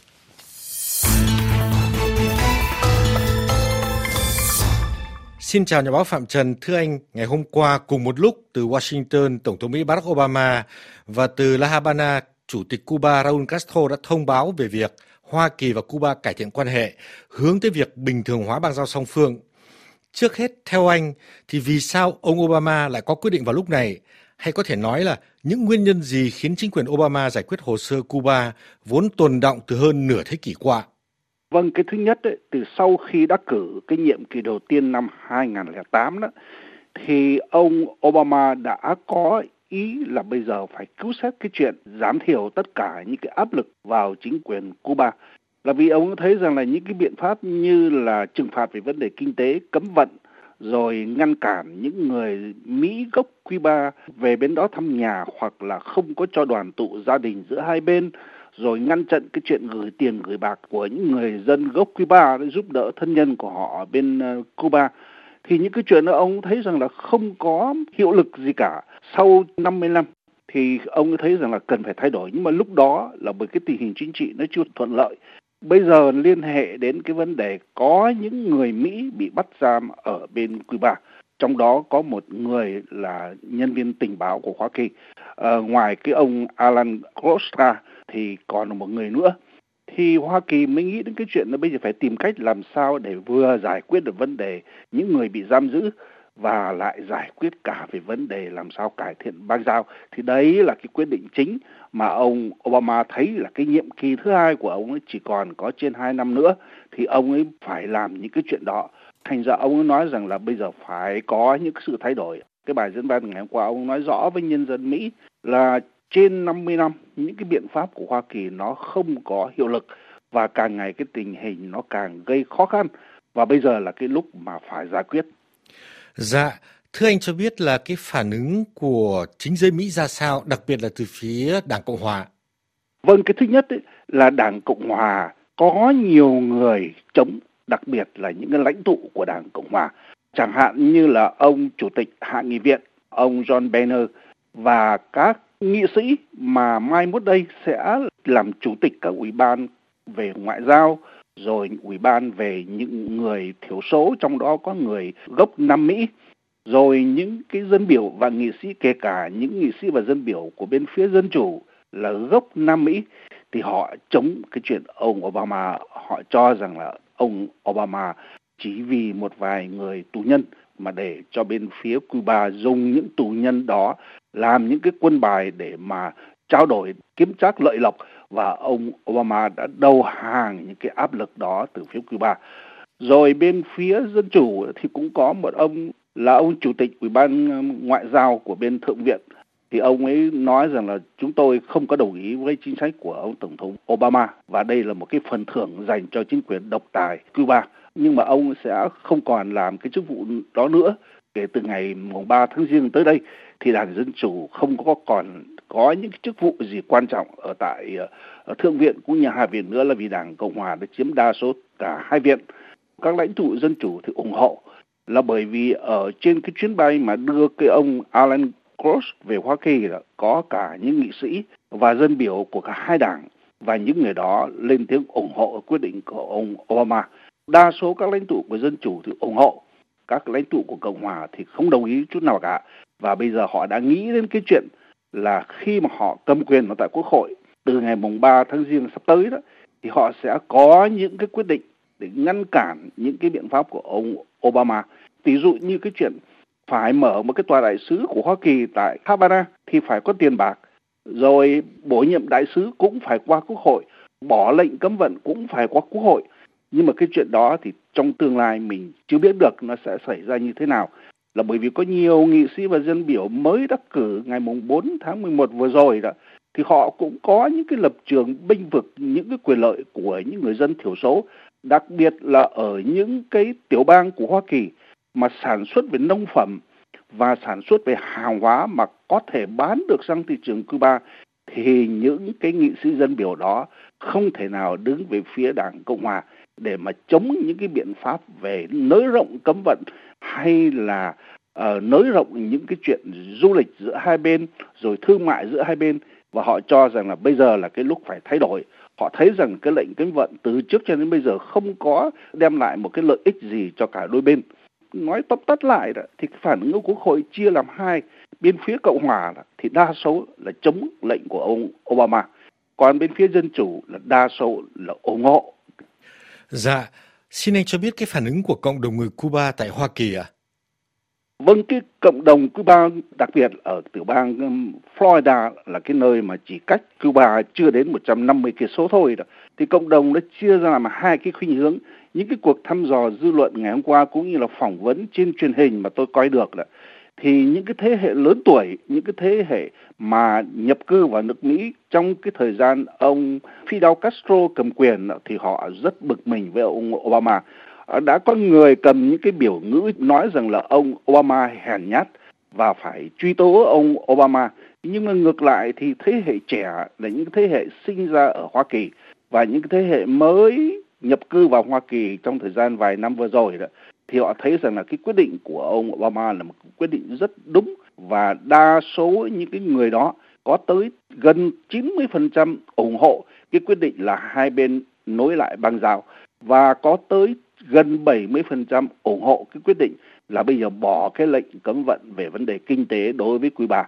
Xin chào nhà báo Phạm Trần. Thưa anh, ngày hôm qua cùng một lúc từ Washington, Tổng thống Mỹ Barack Obama và từ La Habana, Chủ tịch Cuba Raúl Castro đã thông báo về việc Hoa Kỳ và Cuba cải thiện quan hệ, hướng tới việc bình thường hóa bang giao song phương. Trước hết, theo anh, thì vì sao ông Obama lại có quyết định vào lúc này? Hay có thể nói là những nguyên nhân gì khiến chính quyền Obama giải quyết hồ sơ Cuba vốn tồn đọng từ hơn nửa thế kỷ qua? Vâng, cái thứ nhất ấy, từ sau khi đắc cử cái nhiệm kỳ đầu tiên năm 2008 đó, thì ông Obama đã có ý là bây giờ phải cứu xét cái chuyện giảm thiểu tất cả những cái áp lực vào chính quyền Cuba. Là vì ông thấy rằng là những cái biện pháp như là trừng phạt về vấn đề kinh tế, cấm vận, rồi ngăn cản những người Mỹ gốc Cuba về bên đó thăm nhà, hoặc là không có cho đoàn tụ gia đình giữa hai bên, rồi ngăn chặn cái chuyện gửi tiền gửi bạc của những người dân gốc Cuba để giúp đỡ thân nhân của họ ở bên Cuba. Thì những cái chuyện đó ông thấy rằng là không có hiệu lực gì cả. Sau 50 năm thì ông thấy rằng là cần phải thay đổi, nhưng mà lúc đó là bởi cái tình hình chính trị nó chưa thuận lợi. Bây giờ liên hệ đến cái vấn đề có những người Mỹ bị bắt giam ở bên Cuba, trong đó có một người là nhân viên tình báo của Hoa Kỳ. Ngoài cái ông Alan Costa thì còn một người nữa. Thì Hoa Kỳ mới nghĩ đến cái chuyện là bây giờ phải tìm cách làm sao để vừa giải quyết được vấn đề những người bị giam giữ và lại giải quyết cả về vấn đề làm sao cải thiện bang giao. Thì đấy là cái quyết định chính mà ông Obama thấy là cái nhiệm kỳ thứ hai của ông ấy chỉ còn có trên 2 năm nữa, thì ông ấy phải làm những cái chuyện đó. Thành ra ông ấy nói rằng là bây giờ phải có những sự thay đổi. Cái bài diễn văn ngày hôm qua ông nói rõ với nhân dân Mỹ là trên 50 năm những cái biện pháp của Hoa Kỳ nó không có hiệu lực, và càng ngày cái tình hình nó càng gây khó khăn, và bây giờ là cái lúc mà phải giải quyết. Dạ, thưa anh cho biết là cái phản ứng của chính giới Mỹ ra sao, đặc biệt là từ phía Đảng Cộng Hòa? Vâng, cái thứ nhất ấy, là Đảng Cộng Hòa có nhiều người chống, đặc biệt là những cái lãnh tụ của Đảng Cộng Hòa. Chẳng hạn như là ông Chủ tịch Hạ nghị viện, ông John Boehner, và các nghị sĩ mà mai mốt đây sẽ làm chủ tịch các ủy ban về ngoại giao, rồi ủy ban về những người thiểu số, trong đó có người gốc Nam Mỹ, rồi những cái dân biểu và nghị sĩ, kể cả những nghị sĩ và dân biểu của bên phía Dân Chủ là gốc Nam Mỹ, thì họ chống cái chuyện ông Obama. Họ cho rằng là ông Obama chỉ vì một vài người tù nhân mà để cho bên phía Cuba dùng những tù nhân đó làm những cái quân bài để mà trao đổi kiếm trác lợi lộc, và ông Obama đã đầu hàng những cái áp lực đó từ phía Cuba. Rồi bên phía Dân Chủ thì cũng có một ông là ông Chủ tịch Ủy ban Ngoại giao của bên Thượng viện, thì ông ấy nói rằng là chúng tôi không có đồng ý với chính sách của ông Tổng thống Obama, và đây là một cái phần thưởng dành cho chính quyền độc tài Cuba. Nhưng mà ông sẽ không còn làm cái chức vụ đó nữa. Kể từ ngày 3 tháng Giêng tới đây thì Đảng Dân Chủ không còn có những cái chức vụ gì quan trọng ở tại Thượng viện cũng như Hạ viện nữa, là vì Đảng Cộng Hòa đã chiếm đa số cả hai viện. Các lãnh tụ Dân Chủ thì ủng hộ là bởi vì ở trên cái chuyến bay mà đưa cái ông Alan Cross về Hoa Kỳ là có cả những nghị sĩ và dân biểu của cả hai đảng, và những người đó lên tiếng ủng hộ quyết định của ông Obama. Đa số các lãnh tụ của Dân Chủ thì ủng hộ, các lãnh tụ của Cộng Hòa thì không đồng ý chút nào cả. Và bây giờ họ đã nghĩ đến cái chuyện là khi mà họ cầm quyền ở tại Quốc hội từ ngày mùng 3 tháng Giêng sắp tới đó, thì họ sẽ có những cái quyết định để ngăn cản những cái biện pháp của ông Obama. Ví dụ như cái chuyện phải mở một cái tòa đại sứ của Hoa Kỳ tại Havana thì phải có tiền bạc, rồi bổ nhiệm đại sứ cũng phải qua Quốc hội, bỏ lệnh cấm vận cũng phải qua Quốc hội. Nhưng mà cái chuyện đó thì trong tương lai mình chưa biết được nó sẽ xảy ra như thế nào, là bởi vì có nhiều nghị sĩ và dân biểu mới đắc cử ngày mùng 4 tháng 11 vừa rồi đó, thì họ cũng có những cái lập trường bênh vực những cái quyền lợi của những người dân thiểu số, đặc biệt là ở những cái tiểu bang của Hoa Kỳ mà sản xuất về nông phẩm và sản xuất về hàng hóa mà có thể bán được sang thị trường Cuba, thì những cái nghị sĩ dân biểu đó không thể nào đứng về phía Đảng Cộng Hòa để mà chống những cái biện pháp về nới rộng cấm vận hay là nới rộng những cái chuyện du lịch giữa hai bên rồi thương mại giữa hai bên. Và họ cho rằng là bây giờ là cái lúc phải thay đổi. Họ thấy rằng cái lệnh cấm vận từ trước cho đến bây giờ không có đem lại một cái lợi ích gì cho cả đôi bên. Nói tóm tắt lại đó, thì cái phản ứng của Quốc hội chia làm hai. Bên phía Cộng Hòa đó, thì đa số là chống lệnh của ông Obama, còn bên phía Dân Chủ là đa số là ủng hộ. Dạ, xin anh cho biết cái phản ứng của cộng đồng người Cuba tại Hoa Kỳ ạ? Vâng, cái cộng đồng Cuba, đặc biệt ở tiểu bang Florida là cái nơi mà chỉ cách Cuba chưa đến 150 cây số thôi đó, thì cộng đồng nó chia ra làm hai cái khuynh hướng. Những cái cuộc thăm dò dư luận ngày hôm qua cũng như là phỏng vấn trên truyền hình mà tôi coi được đó, thì những cái thế hệ lớn tuổi, những cái thế hệ mà nhập cư vào nước Mỹ trong cái thời gian ông Fidel Castro cầm quyền thì họ rất bực mình với ông Obama. Đã có người cầm những cái biểu ngữ nói rằng là ông Obama hèn nhát và phải truy tố ông Obama. Nhưng mà ngược lại thì thế hệ trẻ là những thế hệ sinh ra ở Hoa Kỳ và những cái thế hệ mới nhập cư vào Hoa Kỳ trong thời gian vài năm vừa rồi đó, thì họ thấy rằng là cái quyết định của ông Obama là một quyết định rất đúng, và đa số những cái người đó có tới gần 90% ủng hộ cái quyết định là hai bên nối lại băng rào, và có tới gần 70% ủng hộ cái quyết định là bây giờ bỏ cái lệnh cấm vận về vấn đề kinh tế đối với Cuba.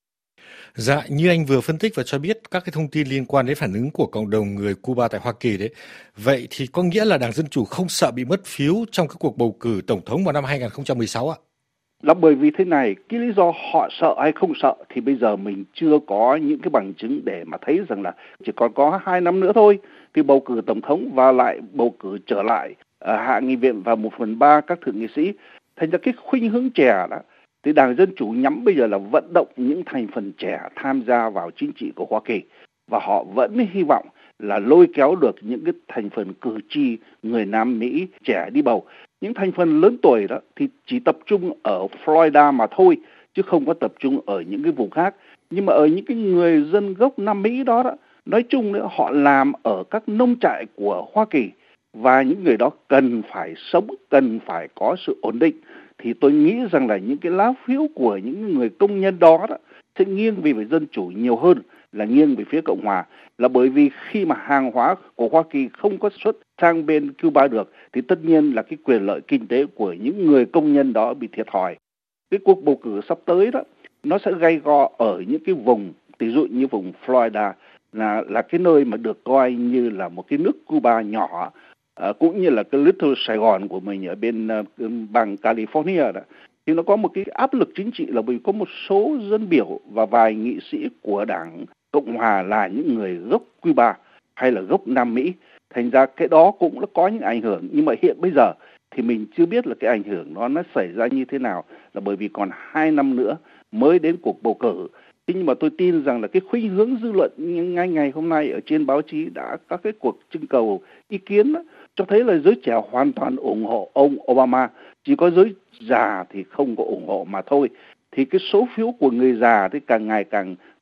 Dạ, như anh vừa phân tích và cho biết các cái thông tin liên quan đến phản ứng của cộng đồng người Cuba tại Hoa Kỳ đấy. Vậy thì có nghĩa là Đảng Dân Chủ không sợ bị mất phiếu trong cái cuộc bầu cử tổng thống vào năm 2016 ạ? Là bởi vì thế này, cái lý do họ sợ hay không sợ thì bây giờ mình chưa có những cái bằng chứng để mà thấy rằng là chỉ còn có 2 năm nữa thôi thì bầu cử tổng thống và lại bầu cử trở lại hạ nghị viện và 1/3 các thượng nghị sĩ. Thành ra cái khuynh hướng trẻ đó thì Đảng Dân Chủ nhắm bây giờ là vận động những thành phần trẻ tham gia vào chính trị của Hoa Kỳ, và họ vẫn hy vọng là lôi kéo được những cái thành phần cử tri người Nam Mỹ trẻ đi bầu. Những thành phần lớn tuổi đó thì chỉ tập trung ở Florida mà thôi, chứ không có tập trung ở những cái vùng khác. Nhưng mà ở những cái người dân gốc Nam Mỹ đó, nói chung nữa, họ làm ở các nông trại của Hoa Kỳ, và những người đó cần phải sống, cần phải có sự ổn định. Thì tôi nghĩ rằng là những cái lá phiếu của những người công nhân đó sẽ nghiêng về Dân Chủ nhiều hơn là nghiêng về phía Cộng Hòa, là bởi vì khi mà hàng hóa của Hoa Kỳ không có xuất sang bên Cuba được thì tất nhiên là cái quyền lợi kinh tế của những người công nhân đó bị thiệt thòi. Cái cuộc bầu cử sắp tới đó nó sẽ gay go ở những cái vùng, ví dụ như vùng Florida là cái nơi mà được coi như là một cái nước Cuba nhỏ, cũng như là cái Little Sài Gòn của mình ở bên bang California đó, thì nó có một cái áp lực chính trị là vì có một số dân biểu và vài nghị sĩ của Đảng Cộng Hòa là những người gốc Cuba hay là gốc Nam Mỹ. Thành ra cái đó cũng có những ảnh hưởng, nhưng mà hiện bây giờ thì mình chưa biết là cái ảnh hưởng nó xảy ra như thế nào, là bởi vì còn 2 năm nữa mới đến cuộc bầu cử. Thế nhưng mà tôi tin rằng là cái khuynh hướng dư luận ngay ngày hôm nay ở trên báo chí đã các cái cuộc trưng cầu ý kiến đó, cho thấy là giới trẻ hoàn toàn ủng hộ ông Obama, chỉ có giới già thì không có ủng hộ mà thôi. Thì cái số phiếu của người già thì càng ngày càng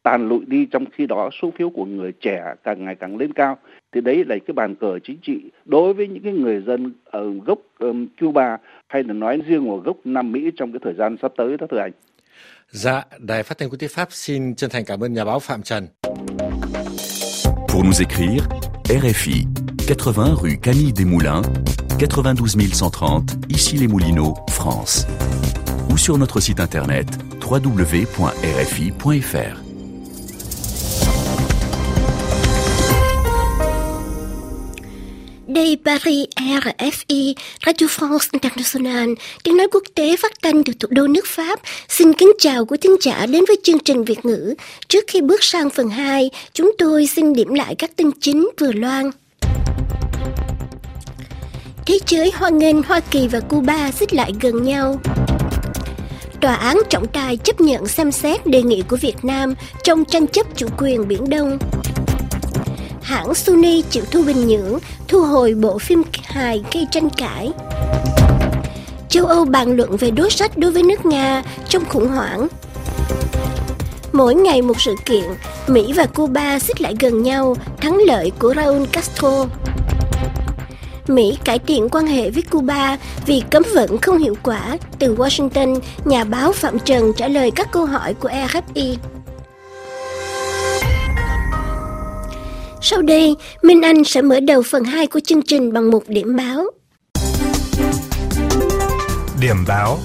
tàn lụi đi, trong khi đó số phiếu của người trẻ càng ngày càng lên cao. Thì đấy là cái bàn cờ chính trị đối với những cái người dân ở gốc Cuba, hay là nói riêng ở gốc Nam Mỹ trong cái thời gian sắp tới đó, thưa anh. Dạ, Đài Phát thanh Quốc tế Pháp xin chân thành cảm ơn nhà báo Phạm Trần. Pour nous écrire, RFI, 80 rue Camille Desmoulins, 92 130, Issy-les-Moulineaux, France. Ou sur notre site internet www.rfi.fr. Đây Paris, RFI, Radio France International, tiếng nói quốc tế phát thanh từ thủ đô nước Pháp. Xin kính chào quý thính giả đến với chương trình Việt ngữ. Trước khi bước sang phần 2, chúng tôi xin điểm lại các tin chính vừa loan. Thế giới hoan nghênh Hoa Kỳ và Cuba xích lại gần nhau. Tòa án trọng tài chấp nhận xem xét đề nghị của Việt Nam trong tranh chấp chủ quyền Biển Đông. Hãng Sony chịu thu Bình Nhưỡng, thu hồi bộ phim hài gây tranh cãi. Châu Âu bàn luận về đối sách đối với nước Nga trong khủng hoảng. Mỗi ngày một sự kiện, Mỹ và Cuba xích lại gần nhau, thắng lợi của Raúl Castro. Mỹ cải thiện quan hệ với Cuba vì cấm vận không hiệu quả. Từ Washington, nhà báo Phạm Trần trả lời các câu hỏi của RFI. Sau đây, Minh Anh sẽ mở đầu phần 2 của chương trình bằng một điểm báo. Điểm báo.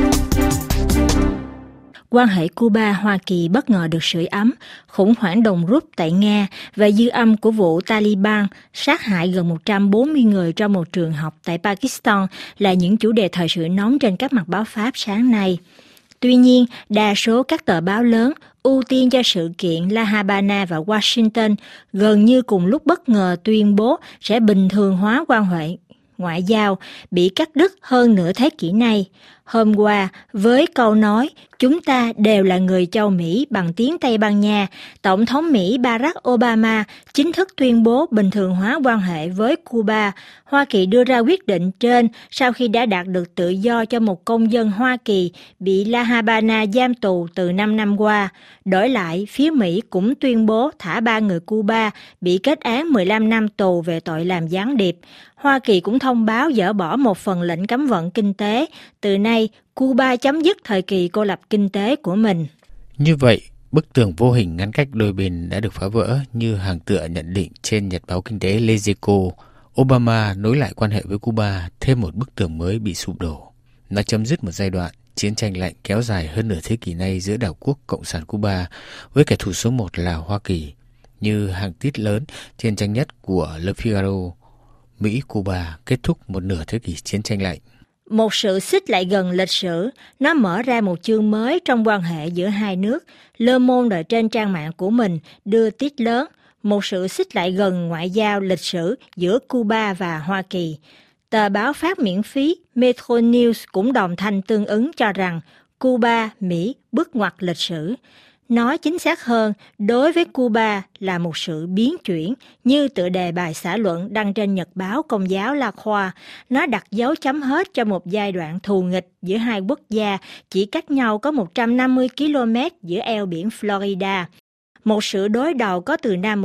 Quan hệ Cuba-Hoa Kỳ bất ngờ được sưởi ấm, khủng hoảng đồng rút tại Nga và dư âm của vụ Taliban sát hại gần 140 người trong một trường học tại Pakistan là những chủ đề thời sự nóng trên các mặt báo Pháp sáng nay. Tuy nhiên, đa số các tờ báo lớn ưu tiên cho sự kiện La Habana và Washington gần như cùng lúc bất ngờ tuyên bố sẽ bình thường hóa quan hệ ngoại giao bị cắt đứt hơn nửa thế kỷ nay. Hôm qua, với câu nói "Chúng ta đều là người châu Mỹ" bằng tiếng Tây Ban Nha, Tổng thống Mỹ Barack Obama chính thức tuyên bố bình thường hóa quan hệ với Cuba. Hoa Kỳ đưa ra quyết định trên sau khi đã đạt được tự do cho một công dân Hoa Kỳ bị La Habana giam tù từ 5 năm qua. Đổi lại, phía Mỹ cũng tuyên bố thả 3 người Cuba bị kết án 15 năm tù về tội làm gián điệp. Hoa Kỳ cũng thông báo dỡ bỏ một phần lệnh cấm vận kinh tế. Từ nay, Cuba chấm dứt thời kỳ cô lập kinh tế của mình. Như vậy, bức tường vô hình ngăn cách đôi bên đã được phá vỡ như hàng tựa nhận định trên nhật báo kinh tế Lezico. Obama nối lại quan hệ với Cuba, thêm một bức tường mới bị sụp đổ. Nó chấm dứt một giai đoạn chiến tranh lạnh kéo dài hơn nửa thế kỷ nay giữa đảo quốc Cộng sản Cuba với kẻ thù số 1 là Hoa Kỳ. Như hàng tít lớn trên trang nhất của Le Figaro, Mỹ-Cuba kết thúc một nửa thế kỷ chiến tranh lạnh. Một sự xích lại gần lịch sử, nó mở ra một chương mới trong quan hệ giữa hai nước. Le Monde trên trang mạng của mình đưa tít lớn, một sự xích lại gần ngoại giao lịch sử giữa Cuba và Hoa Kỳ. Tờ báo Pháp miễn phí Metro News cũng đồng thanh tương ứng cho rằng Cuba, Mỹ bước ngoặt lịch sử. Nói chính xác hơn, đối với Cuba là một sự biến chuyển, như tựa đề bài xã luận đăng trên nhật báo Công giáo La Croix. Nó đặt dấu chấm hết cho một giai đoạn thù nghịch giữa hai quốc gia chỉ cách nhau có 150 km giữa eo biển Florida. Một sự đối đầu có từ năm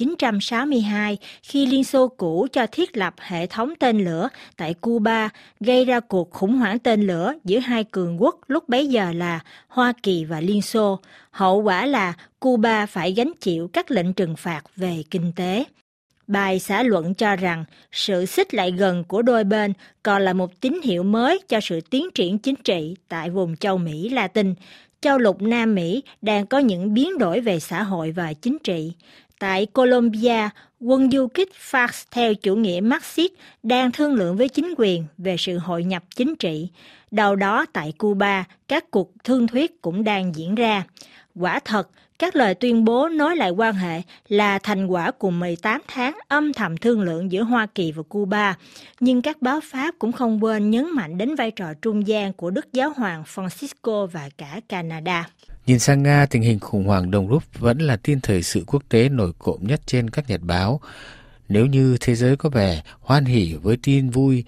1962 khi Liên Xô cũ cho thiết lập hệ thống tên lửa tại Cuba, gây ra cuộc khủng hoảng tên lửa giữa hai cường quốc lúc bấy giờ là Hoa Kỳ và Liên Xô. Hậu quả là Cuba phải gánh chịu các lệnh trừng phạt về kinh tế. Bài xã luận cho rằng sự xích lại gần của đôi bên còn là một tín hiệu mới cho sự tiến triển chính trị tại vùng châu Mỹ Latin. Châu lục Nam Mỹ đang có những biến đổi về xã hội và chính trị. Tại Colombia, quân du kích FARC theo chủ nghĩa Marxist đang thương lượng với chính quyền về sự hội nhập chính trị. Đầu đó tại Cuba, các cuộc thương thuyết cũng đang diễn ra. Quả thật, các lời tuyên bố nối lại quan hệ là thành quả của 18 tháng âm thầm thương lượng giữa Hoa Kỳ và Cuba. Nhưng các báo Pháp cũng không quên nhấn mạnh đến vai trò trung gian của Đức Giáo hoàng Francisco và cả Canada. Nhìn sang Nga, tình hình khủng hoảng đồng rúp vẫn là tin thời sự quốc tế nổi cộm nhất trên các nhật báo. Nếu như thế giới có vẻ hoan hỉ với tin vui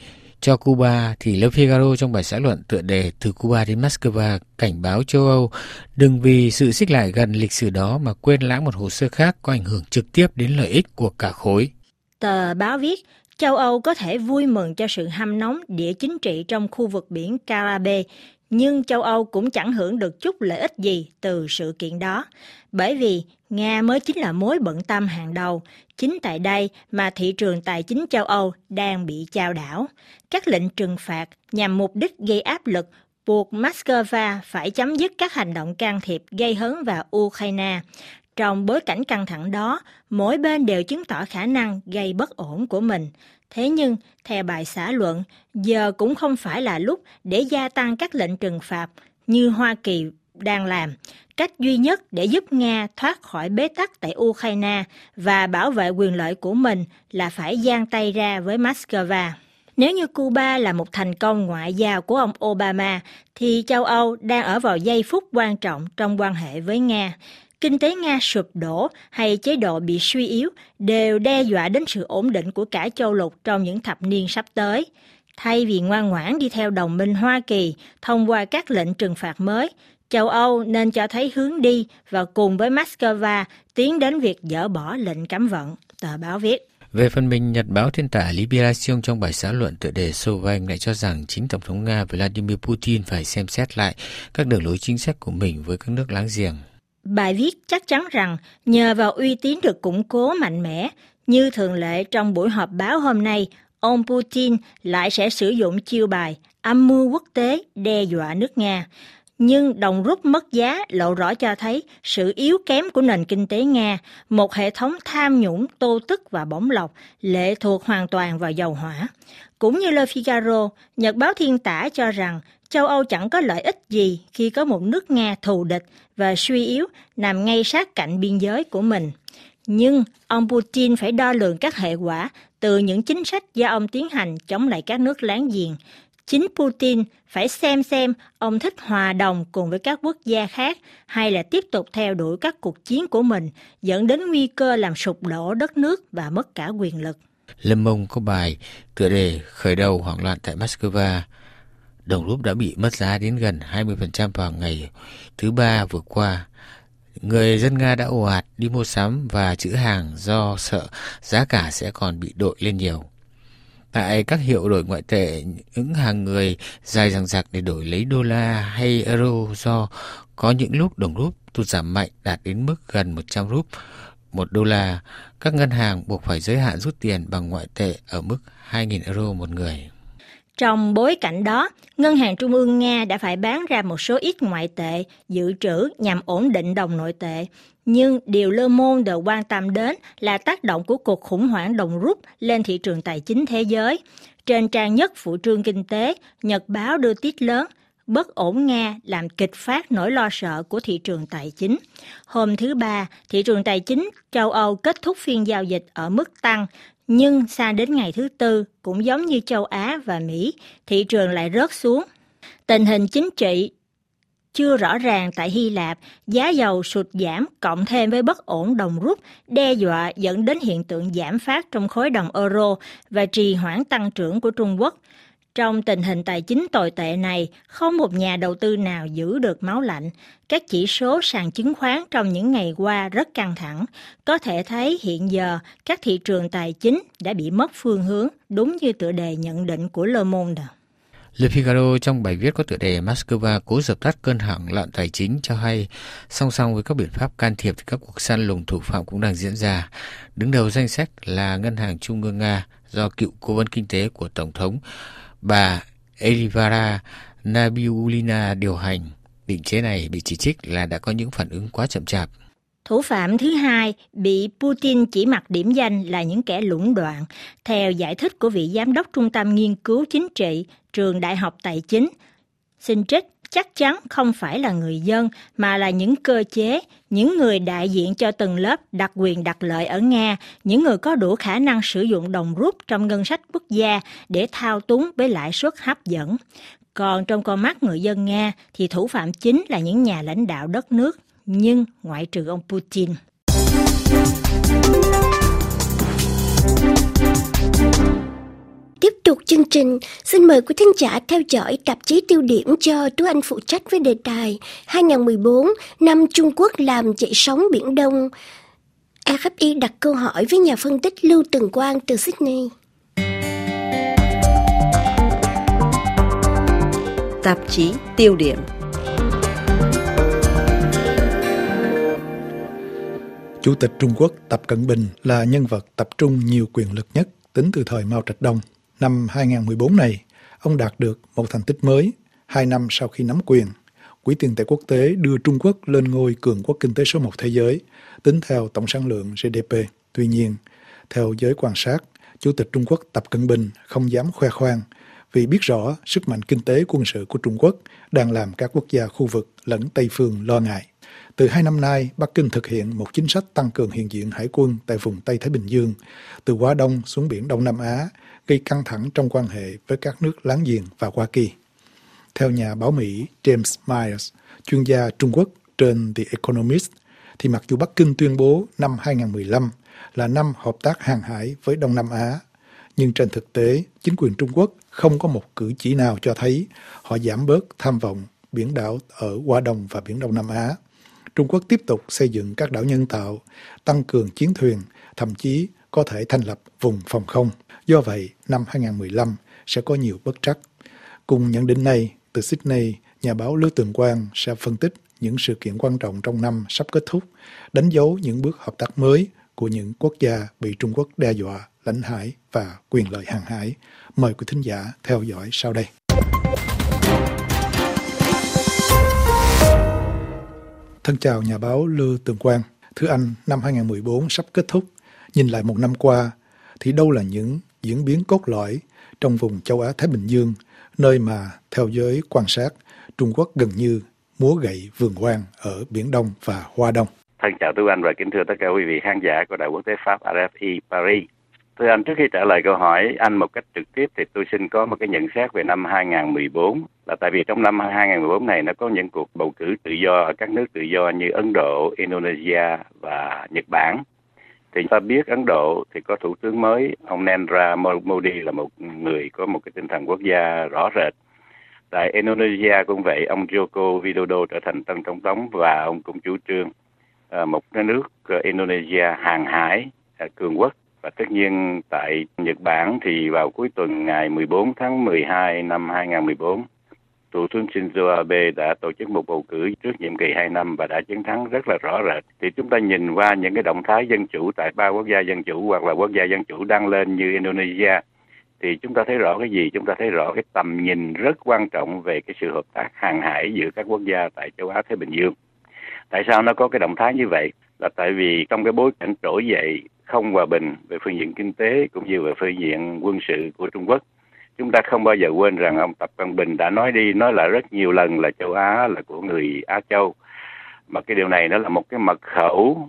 cho Cuba, thì Le Figaro trong bài xã luận tựa đề Từ Cuba đến Moscow cảnh báo châu Âu đừng vì sự xích lại gần lịch sử đó mà quên lãng một hồ sơ khác có ảnh hưởng trực tiếp đến lợi ích của cả khối. Tờ báo viết, châu Âu có thể vui mừng cho sự hâm nóng địa chính trị trong khu vực biển Caribe, nhưng châu Âu cũng chẳng hưởng được chút lợi ích gì từ sự kiện đó, bởi vì Nga mới chính là mối bận tâm hàng đầu. Chính tại đây mà thị trường tài chính châu Âu đang bị chao đảo. Các lệnh trừng phạt nhằm mục đích gây áp lực buộc Moscow phải chấm dứt các hành động can thiệp gây hấn vào Ukraine. Trong bối cảnh căng thẳng đó, mỗi bên đều chứng tỏ khả năng gây bất ổn của mình. Thế nhưng, theo bài xã luận, giờ cũng không phải là lúc để gia tăng các lệnh trừng phạt như Hoa Kỳ đang làm. Cách duy nhất để giúp Nga thoát khỏi bế tắc tại Ukraine và bảo vệ quyền lợi của mình là phải giang tay ra với Moscow. Nếu như Cuba là một thành công ngoại giao của ông Obama, thì châu Âu đang ở vào giây phút quan trọng trong quan hệ với Nga. Kinh tế Nga sụp đổ hay chế độ bị suy yếu đều đe dọa đến sự ổn định của cả châu lục trong những thập niên sắp tới. Thay vì ngoan ngoãn đi theo đồng minh Hoa Kỳ thông qua các lệnh trừng phạt mới, châu Âu nên cho thấy hướng đi và cùng với Moscow tiến đến việc dỡ bỏ lệnh cấm vận, tờ báo viết. Về phần mình, nhật báo thiên tả Libération trong bài xã luận tựa đề Sovanh lại cho rằng chính Tổng thống Nga Vladimir Putin phải xem xét lại các đường lối chính sách của mình với các nước láng giềng. Bài viết chắc chắn rằng nhờ vào uy tín được củng cố mạnh mẽ, như thường lệ trong buổi họp báo hôm nay, ông Putin lại sẽ sử dụng chiêu bài âm mưu quốc tế đe dọa nước Nga. Nhưng đồng rúp mất giá lộ rõ cho thấy sự yếu kém của nền kinh tế Nga, một hệ thống tham nhũng, tô tức và bổng lộc, lệ thuộc hoàn toàn vào dầu hỏa. Cũng như Le Figaro, nhật báo thiên tả cho rằng châu Âu chẳng có lợi ích gì khi có một nước Nga thù địch và suy yếu nằm ngay sát cạnh biên giới của mình. Nhưng ông Putin phải đo lường các hệ quả từ những chính sách do ông tiến hành chống lại các nước láng giềng. Chính Putin phải xem ông thích hòa đồng cùng với các quốc gia khác hay là tiếp tục theo đuổi các cuộc chiến của mình, dẫn đến nguy cơ làm sụp đổ đất nước và mất cả quyền lực. Le Monde có bài tựa đề khởi đầu hoảng loạn tại Moscow. Đồng rúp đã bị mất giá đến gần 20% vào ngày thứ Ba vừa qua. Người dân Nga đã ồ ạt đi mua sắm và trữ hàng do sợ giá cả sẽ còn bị đội lên nhiều. Tại các hiệu đổi ngoại tệ, những hàng người dài dằng dặc để đổi lấy đô la hay euro do có những lúc đồng rúp tụt giảm mạnh đạt đến mức gần 100 rúp một đô la. Các ngân hàng buộc phải giới hạn rút tiền bằng ngoại tệ ở mức 2.000 euro một người. Trong bối cảnh đó, Ngân hàng Trung ương Nga đã phải bán ra một số ít ngoại tệ dự trữ nhằm ổn định đồng nội tệ. Nhưng điều Le Monde quan tâm đến là tác động của cuộc khủng hoảng đồng rúp lên thị trường tài chính thế giới. Trên trang nhất phụ trương kinh tế, nhật báo đưa tít lớn, bất ổn Nga làm kịch phát nỗi lo sợ của thị trường tài chính. Hôm thứ Ba, thị trường tài chính châu Âu kết thúc phiên giao dịch ở mức tăng, nhưng sang đến ngày thứ Tư, cũng giống như châu Á và Mỹ, thị trường lại rớt xuống. Tình hình chính trị chưa rõ ràng tại Hy Lạp, giá dầu sụt giảm cộng thêm với bất ổn đồng rúp đe dọa dẫn đến hiện tượng giảm phát trong khối đồng euro và trì hoãn tăng trưởng của Trung Quốc. Trong tình hình tài chính tồi tệ này, không một nhà đầu tư nào giữ được máu lạnh. Các chỉ số sàn chứng khoán trong những ngày qua rất căng thẳng. Có thể thấy hiện giờ các thị trường tài chính đã bị mất phương hướng, đúng như tựa đề nhận định của Le Monde. Le Figaro trong bài viết có tựa đề Moscow cố dập tắt cơn hoảng loạn tài chính cho hay, song song với các biện pháp can thiệp thì các cuộc săn lùng thủ phạm cũng đang diễn ra. Đứng đầu danh sách là Ngân hàng Trung ương Nga do cựu cố vấn kinh tế của Tổng thống bà Elvira Nabiullina điều hành. Định chế này bị chỉ trích là đã có những phản ứng quá chậm chạp. Thủ phạm thứ hai bị Putin chỉ mặc điểm danh là những kẻ lũng đoạn, theo giải thích của vị giám đốc Trung tâm Nghiên cứu Chính trị, Trường Đại học Tài chính. Xin trích chắc chắn không phải là người dân, mà là những cơ chế, những người đại diện cho từng lớp đặc quyền đặc lợi ở Nga, những người có đủ khả năng sử dụng đồng rúp trong ngân sách quốc gia để thao túng với lãi suất hấp dẫn. Còn trong con mắt người dân Nga thì thủ phạm chính là những nhà lãnh đạo đất nước, nhưng ngoại trừ ông Putin. Tiếp tục chương trình, xin mời quý thính giả theo dõi tạp chí Tiêu điểm do Tú Anh phụ trách với đề tài 2014 năm Trung Quốc làm dậy sóng Biển Đông. RFI đặt câu hỏi với nhà phân tích Lưu Tường Quang từ Sydney. Tạp chí Tiêu điểm. Chủ tịch Trung Quốc Tập Cận Bình là nhân vật tập trung nhiều quyền lực nhất tính từ thời Mao Trạch Đông. Năm 2014 này, ông đạt được một thành tích mới. 2 năm sau khi nắm quyền, Quỹ tiền tệ quốc tế đưa Trung Quốc lên ngôi cường quốc kinh tế số 1 thế giới, tính theo tổng sản lượng GDP. Tuy nhiên, theo giới quan sát, Chủ tịch Trung Quốc Tập Cận Bình không dám khoe khoang vì biết rõ sức mạnh kinh tế quân sự của Trung Quốc đang làm các quốc gia khu vực lẫn Tây phương lo ngại. Từ 2 năm nay, Bắc Kinh thực hiện một chính sách tăng cường hiện diện hải quân tại vùng Tây Thái Bình Dương, từ Hoa Đông xuống biển Đông Nam Á, gây căng thẳng trong quan hệ với các nước láng giềng và Hoa Kỳ. Theo nhà báo Mỹ James Myers, chuyên gia Trung Quốc trên The Economist, thì mặc dù Bắc Kinh tuyên bố năm 2015 là năm hợp tác hàng hải với Đông Nam Á, nhưng trên thực tế, chính quyền Trung Quốc không có một cử chỉ nào cho thấy họ giảm bớt tham vọng biển đảo ở Hoa Đông và biển Đông Nam Á. Trung Quốc tiếp tục xây dựng các đảo nhân tạo, tăng cường chiến thuyền, thậm chí có thể thành lập vùng phòng không. Do vậy, năm 2015 sẽ có nhiều bất trắc. Cùng nhận định này, từ Sydney, nhà báo Lưu Tường Quang sẽ phân tích những sự kiện quan trọng trong năm sắp kết thúc, đánh dấu những bước hợp tác mới của những quốc gia bị Trung Quốc đe dọa lãnh hải và quyền lợi hàng hải. Mời quý thính giả theo dõi sau đây. Thân chào nhà báo Lưu Tường Quang. Thưa anh, năm 2014 sắp kết thúc. Nhìn lại một năm qua, thì đâu là những diễn biến cốt lõi trong vùng châu Á-Thái Bình Dương, nơi mà, theo giới quan sát, Trung Quốc gần như múa gậy vườn quan ở Biển Đông và Hoa Đông? Thân chào Tú Anh và kính thưa tất cả quý vị khán giả của Đài Quốc tế Pháp RFI Paris. Thưa anh, trước khi trả lời câu hỏi anh một cách trực tiếp thì tôi xin có một cái nhận xét về năm 2014. Là tại vì trong năm 2014 này nó có những cuộc bầu cử tự do ở các nước tự do như Ấn Độ, Indonesia và Nhật Bản. Thì ta biết Ấn Độ thì có thủ tướng mới, ông Narendra Modi là một người có một cái tinh thần quốc gia rõ rệt. Tại Indonesia cũng vậy, ông Joko Widodo trở thành tân tổng thống và ông cũng chủ trương một cái nước Indonesia hàng hải cường quốc. Và tất nhiên tại Nhật Bản thì vào cuối tuần ngày 14 tháng 12 năm 2014, Thủ tướng Shinzo Abe đã tổ chức một bầu cử trước nhiệm kỳ 2 năm và đã chiến thắng rất là rõ rệt. Thì chúng ta nhìn qua những cái động thái dân chủ tại 3 quốc gia dân chủ hoặc là quốc gia dân chủ đang lên như Indonesia, thì chúng ta thấy rõ cái gì? Chúng ta thấy rõ cái tầm nhìn rất quan trọng về cái sự hợp tác hàng hải giữa các quốc gia tại châu Á-Thái Bình Dương. Tại sao nó có cái động thái như vậy? Là tại vì trong cái bối cảnh trỗi dậy không hòa bình về phương diện kinh tế cũng như về phương diện quân sự của Trung Quốc, chúng ta không bao giờ quên rằng ông Tập Cận Bình đã nói đi nói lại rất nhiều lần là châu Á là của người Á Châu. Mà cái điều này nó là một cái mật khẩu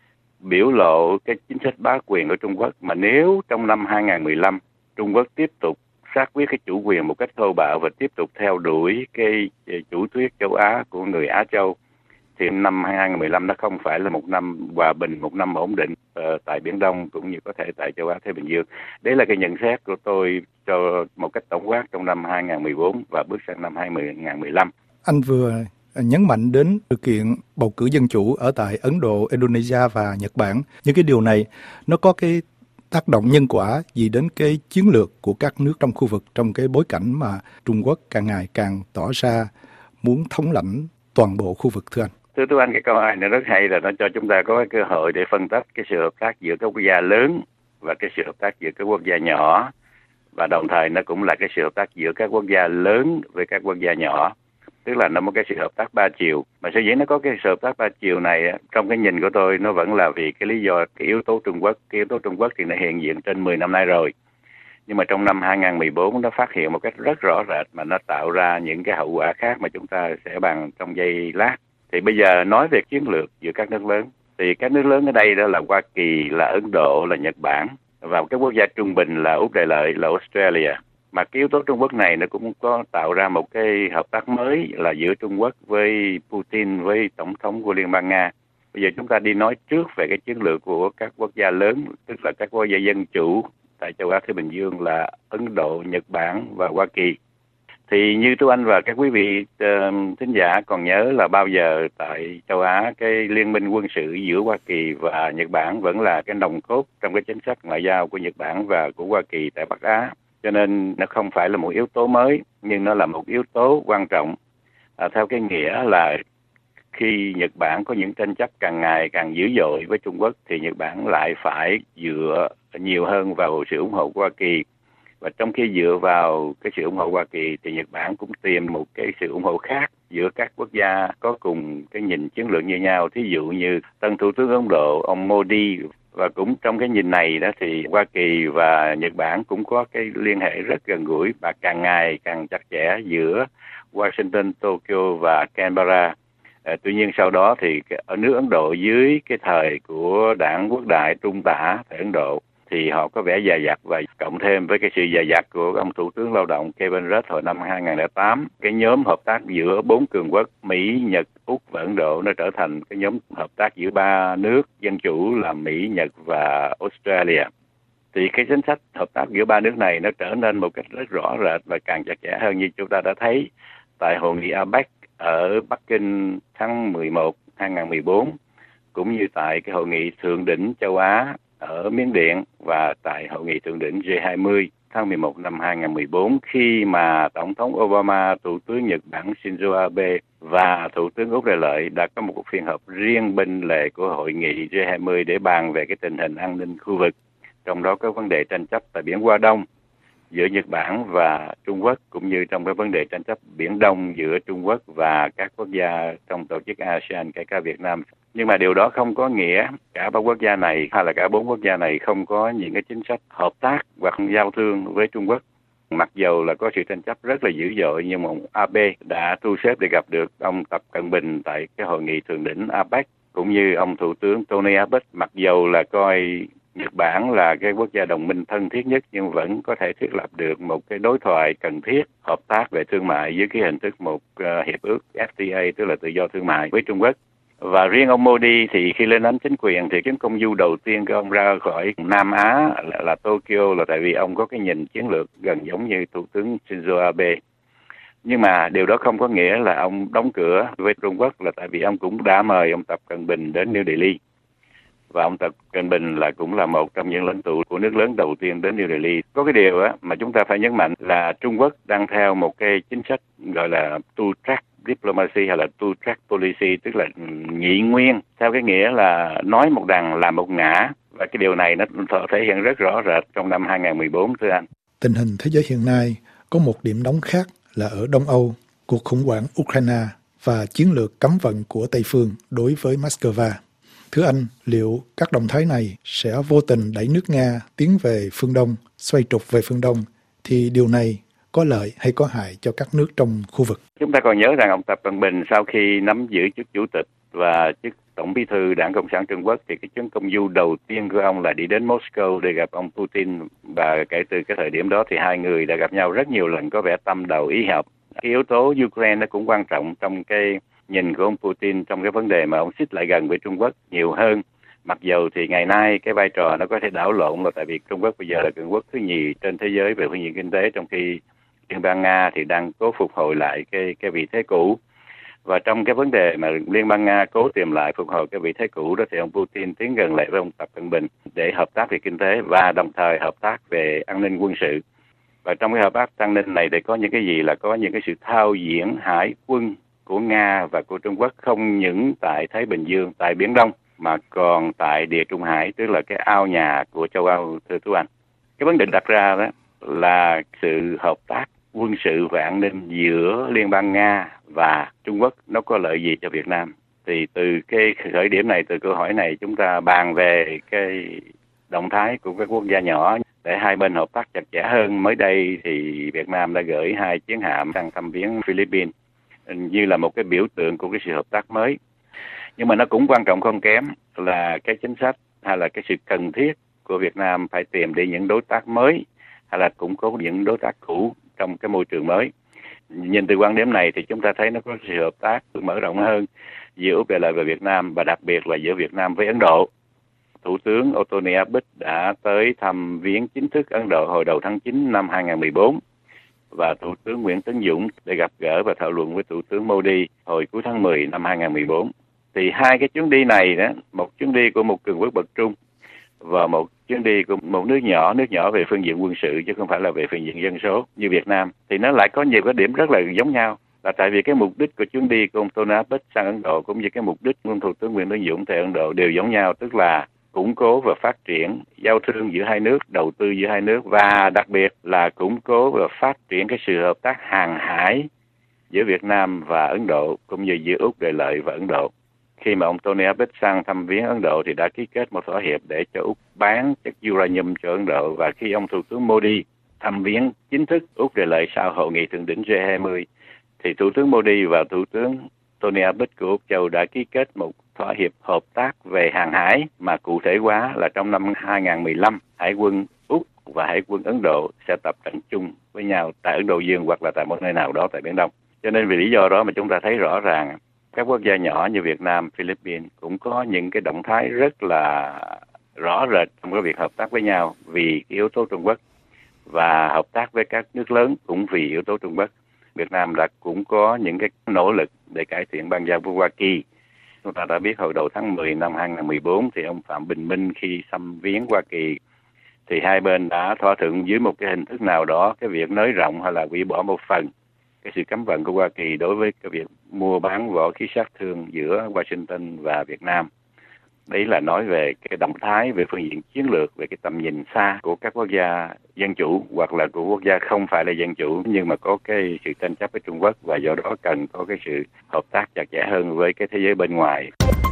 biểu lộ cái chính sách bá quyền của Trung Quốc. Mà nếu trong năm 2015 Trung Quốc tiếp tục xác quyết cái chủ quyền một cách thô bạo và tiếp tục theo đuổi cái chủ thuyết châu Á của người Á Châu, thì năm 2015 nó không phải là một năm hòa bình, một năm ổn định tại Biển Đông cũng như có thể tại châu Á Thái Bình Dương. Đấy là cái nhận xét của tôi cho một cách tổng quát trong năm 2014 và bước sang năm 2015. Anh vừa nhấn mạnh đến sự kiện bầu cử dân chủ ở tại Ấn Độ, Indonesia và Nhật Bản. Những cái điều này nó có cái tác động nhân quả gì đến cái chiến lược của các nước trong khu vực trong cái bối cảnh mà Trung Quốc càng ngày càng tỏ ra muốn thống lãnh toàn bộ khu vực, thưa anh? Thưa anh, cái câu hỏi này rất hay, là nó cho chúng ta có cái cơ hội để phân tích cái sự hợp tác giữa các quốc gia lớn và cái sự hợp tác giữa các quốc gia nhỏ, và đồng thời nó cũng là cái sự hợp tác giữa các quốc gia lớn với các quốc gia nhỏ, tức là nó một cái sự hợp tác ba chiều. Mà sở dĩ nó có cái sự hợp tác ba chiều này, trong cái nhìn của tôi, nó vẫn là vì cái lý do cái yếu tố Trung Quốc. Cái yếu tố Trung Quốc thì nó hiện diện trên 10 năm nay rồi, nhưng mà trong năm 2014 nó phát hiện một cách rất rõ rệt mà nó tạo ra những cái hậu quả khác mà chúng ta sẽ bàn trong giây lát. Thì bây giờ nói về chiến lược giữa các nước lớn, thì các nước lớn ở đây đó là Hoa Kỳ, là Ấn Độ, là Nhật Bản, và các quốc gia trung bình là Úc Đại Lợi, là Australia. Mà cái yếu tố Trung Quốc này nó cũng có tạo ra một cái hợp tác mới là giữa Trung Quốc với Putin, với Tổng thống của Liên bang Nga. Bây giờ chúng ta đi nói trước về cái chiến lược của các quốc gia lớn, tức là các quốc gia dân chủ tại châu Á Thái Bình Dương là Ấn Độ, Nhật Bản và Hoa Kỳ. Thì như Tú Anh và các quý vị thính giả còn nhớ là bao giờ tại châu Á cái liên minh quân sự giữa Hoa Kỳ và Nhật Bản vẫn là cái nòng cốt trong cái chính sách ngoại giao của Nhật Bản và của Hoa Kỳ tại Bắc Á. Cho nên nó không phải là một yếu tố mới, nhưng nó là một yếu tố quan trọng. Theo cái nghĩa là khi Nhật Bản có những tranh chấp càng ngày càng dữ dội với Trung Quốc thì Nhật Bản lại phải dựa nhiều hơn vào sự ủng hộ của Hoa Kỳ. Và trong khi dựa vào cái sự ủng hộ Hoa Kỳ thì Nhật Bản cũng tìm một cái sự ủng hộ khác giữa các quốc gia có cùng cái nhìn chiến lược như nhau. Thí dụ như tân Thủ tướng Ấn Độ, ông Modi. Và cũng trong cái nhìn này đó thì Hoa Kỳ và Nhật Bản cũng có cái liên hệ rất gần gũi và càng ngày càng chặt chẽ giữa Washington, Tokyo và Canberra. Tuy nhiên sau đó thì ở nước Ấn Độ dưới cái thời của đảng quốc đại trung tả tại Ấn Độ thì họ có vẻ dè dặt, và cộng thêm với cái sự dè dặt của ông Thủ tướng Lao động Kevin Rudd hồi năm 2008, cái nhóm hợp tác giữa 4 cường quốc Mỹ, Nhật, Úc và Ấn Độ nó trở thành cái nhóm hợp tác giữa 3 nước dân chủ là Mỹ, Nhật và Australia. Thì cái chính sách hợp tác giữa 3 nước này nó trở nên một cách rất rõ rệt và càng chặt chẽ hơn, như chúng ta đã thấy tại hội nghị APEC ở Bắc Kinh tháng 11 2014, cũng như tại cái hội nghị thượng đỉnh châu Á ở Miến Điện và tại hội nghị thượng đỉnh G20 tháng 11 năm 2014, khi mà Tổng thống Obama, Thủ tướng Nhật Bản Shinzo Abe và Thủ tướng Úc Lê Lợi đã có một cuộc phiên họp riêng bên lề của hội nghị G20 để bàn về cái tình hình an ninh khu vực, trong đó có vấn đề tranh chấp tại biển Hoa Đông giữa Nhật Bản và Trung Quốc, cũng như trong cái vấn đề tranh chấp Biển Đông giữa Trung Quốc và các quốc gia trong tổ chức ASEAN, kể cả Việt Nam. Nhưng mà điều đó không có nghĩa cả 3 quốc gia này hay là cả 4 quốc gia này không có những cái chính sách hợp tác hoặc giao thương với Trung Quốc. Mặc dầu là có sự tranh chấp rất là dữ dội, nhưng mà Abe đã thu xếp để gặp được ông Tập Cận Bình tại cái hội nghị thượng đỉnh APEC, cũng như ông Thủ tướng Tony Abbott. Mặc dầu là coi Nhật Bản là cái quốc gia đồng minh thân thiết nhất, nhưng vẫn có thể thiết lập được một cái đối thoại cần thiết hợp tác về thương mại dưới cái hình thức một hiệp ước FTA, tức là tự do thương mại với Trung Quốc. Và riêng ông Modi thì khi lên nắm chính quyền thì chuyến công du đầu tiên của ông ra khỏi Nam Á là Tokyo, là tại vì ông có cái nhìn chiến lược gần giống như Thủ tướng Shinzo Abe. Nhưng mà điều đó không có nghĩa là ông đóng cửa với Trung Quốc, là tại vì ông cũng đã mời ông Tập Cận Bình đến New Delhi. Và ông Tập Cận Bình cũng là một trong những lãnh tụ của nước lớn đầu tiên đến New Delhi. Có cái điều mà chúng ta phải nhấn mạnh là Trung Quốc đang theo một cái chính sách gọi là two-track diplomacy hay là two-track policy, tức là nhị nguyên, theo cái nghĩa là nói một đằng làm một ngả. Và cái điều này nó thể hiện rất rõ rệt trong năm 2014, thưa anh. Tình hình thế giới hiện nay có một điểm nóng khác là ở Đông Âu, cuộc khủng hoảng Ukraine và chiến lược cấm vận của Tây phương đối với Moscow. Thưa anh, liệu các động thái này sẽ vô tình đẩy nước Nga tiến về phương Đông, xoay trục về phương Đông, thì điều này có lợi hay có hại cho các nước trong khu vực? Chúng ta còn nhớ rằng ông Tập Cận Bình sau khi nắm giữ chức chủ tịch và chức tổng bí thư Đảng Cộng sản Trung Quốc thì cái chuyến công du đầu tiên của ông là đi đến Moscow để gặp ông Putin, và kể từ cái thời điểm đó thì hai người đã gặp nhau rất nhiều lần, có vẻ tâm đầu ý hợp. Cái yếu tố Ukraine nó cũng quan trọng trong cái nhìn của ông Putin trong cái vấn đề mà ông xích lại gần với Trung Quốc nhiều hơn. Mặc dầu thì ngày nay cái vai trò nó có thể đảo lộn, là tại vì Trung Quốc bây giờ là cường quốc thứ nhì trên thế giới về phương diện kinh tế, trong khi Liên bang Nga thì đang cố phục hồi lại cái vị thế cũ. Và trong cái vấn đề mà Liên bang Nga cố tìm lại phục hồi cái vị thế cũ đó thì ông Putin tiến gần lại với ông Tập Cận Bình để hợp tác về kinh tế và đồng thời hợp tác về an ninh quân sự. Và trong cái hợp tác an ninh này thì có những cái gì, là có những cái sự thao diễn hải quân của Nga và của Trung Quốc không những tại Thái Bình Dương, tại Biển Đông, mà còn tại Địa Trung Hải, tức là cái ao nhà của châu Âu, thưa Tú Anh. Cái vấn đề đặt ra đó là sự hợp tác quân sự và an ninh giữa Liên bang Nga và Trung Quốc nó có lợi gì cho Việt Nam. Thì từ cái khởi điểm này, từ câu hỏi này, chúng ta bàn về cái động thái của các quốc gia nhỏ để hai bên hợp tác chặt chẽ hơn. Mới đây thì Việt Nam đã gửi 2 chiến hạm sang thăm viếng Philippines như là một cái biểu tượng của cái sự hợp tác mới. Nhưng mà nó cũng quan trọng không kém là cái chính sách hay là cái sự cần thiết của Việt Nam phải tìm đi những đối tác mới hay là củng cố những đối tác cũ trong cái môi trường mới. Nhìn từ quan điểm này thì chúng ta thấy nó có sự hợp tác mở rộng hơn giữa Úc Lê Lợi và Việt Nam, và đặc biệt là giữa Việt Nam với Ấn Độ. Thủ tướng Anthony Abbott đã tới thăm viếng chính thức Ấn Độ hồi đầu tháng 9 năm 2014 và Thủ tướng Nguyễn Tấn Dũng để gặp gỡ và thảo luận với Thủ tướng Modi hồi cuối tháng 10 năm 2014. Thì hai cái chuyến đi này đó, một chuyến đi của một cường quốc bậc trung và một chuyến đi của một nước nhỏ về phương diện quân sự chứ không phải là về phương diện dân số như Việt Nam, thì nó lại có nhiều cái điểm rất là giống nhau. Là tại vì cái mục đích của chuyến đi của ông Tony Abbott sang Ấn Độ cũng như cái mục đích của Thủ tướng Nguyễn Tấn Dũng tại Ấn Độ đều giống nhau, tức là củng cố và phát triển giao thương giữa hai nước, đầu tư giữa hai nước và đặc biệt là củng cố và phát triển cái sự hợp tác hàng hải giữa Việt Nam và Ấn Độ cũng như giữa Úc Đại Lợi và Ấn Độ. Khi mà ông Tony Abbott sang thăm viếng Ấn Độ thì đã ký kết một thỏa hiệp để cho Úc bán chất uranium cho Ấn Độ, và khi ông Thủ tướng Modi thăm viếng chính thức Úc Đại Lợi sau hội nghị thượng đỉnh G20 thì Thủ tướng Modi và Thủ tướng Tony Abbott của Úc Châu đã ký kết một thỏa hiệp hợp tác về hàng hải mà cụ thể hóa là trong năm 2015, Hải quân Úc và Hải quân Ấn Độ sẽ tập trận chung với nhau tại Ấn Độ Dương hoặc là tại một nơi nào đó tại Biển Đông. Cho nên vì lý do đó mà chúng ta thấy rõ ràng các quốc gia nhỏ như Việt Nam, Philippines cũng có những cái động thái rất là rõ rệt trong cái việc hợp tác với nhau vì yếu tố Trung Quốc, và hợp tác với các nước lớn cũng vì yếu tố Trung Quốc. Việt Nam cũng có những cái nỗ lực để cải thiện bang giao với Hoa Kỳ. Chúng ta đã biết hồi đầu tháng 10 năm 2014 thì ông Phạm Bình Minh khi thăm viếng Hoa Kỳ thì hai bên đã thỏa thuận dưới một cái hình thức nào đó cái việc nới rộng hay là hủy bỏ một phần cái sự cấm vận của Hoa Kỳ đối với cái việc mua bán võ khí sát thương giữa Washington và Việt Nam. Đấy là nói về cái động thái về phương diện chiến lược, về cái tầm nhìn xa của các quốc gia dân chủ hoặc là của quốc gia không phải là dân chủ nhưng mà có cái sự tranh chấp với Trung Quốc, và do đó cần có cái sự hợp tác chặt chẽ hơn với cái thế giới bên ngoài.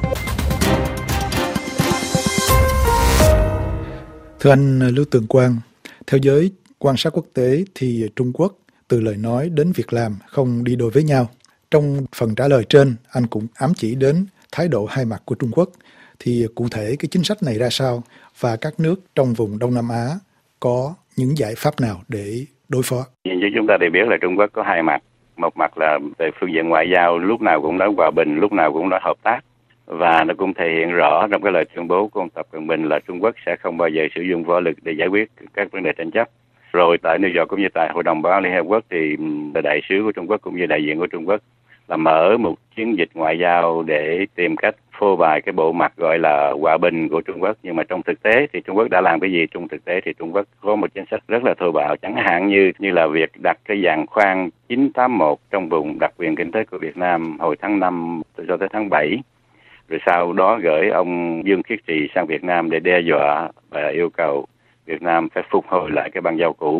Thưa anh Lưu Tường Quang, theo giới quan sát quốc tế thì Trung Quốc từ lời nói đến việc làm không đi đôi với nhau. Trong phần trả lời trên, anh cũng ám chỉ đến thái độ hai mặt của Trung Quốc. Thì cụ thể cái chính sách này ra sao và các nước trong vùng Đông Nam Á có những giải pháp nào để đối phó? Như chúng ta đều biết là Trung Quốc có hai mặt. Một mặt là về phương diện ngoại giao, lúc nào cũng nói hòa bình, lúc nào cũng nói hợp tác. Và nó cũng thể hiện rõ trong cái lời tuyên bố của ông Tập Cận Bình là Trung Quốc sẽ không bao giờ sử dụng võ lực để giải quyết các vấn đề tranh chấp. Rồi tại New York cũng như tại Hội đồng Bảo an Liên Hợp Quốc thì đại sứ của Trung Quốc cũng như đại diện của Trung Quốc là mở một chiến dịch ngoại giao để tìm cách phô bày cái bộ mặt gọi là hòa bình của Trung Quốc. Nhưng mà trong thực tế thì Trung Quốc đã làm cái gì? Trong thực tế thì Trung Quốc có một chính sách rất là thô bạo, chẳng hạn như là việc đặt cái giàn khoan 981 trong vùng đặc quyền kinh tế của Việt Nam hồi tháng 5 cho tới tháng 7. Rồi sau đó gửi ông Dương Khiết Trì sang Việt Nam để đe dọa và yêu cầu Việt Nam phải phục hồi lại cái bang giao cũ.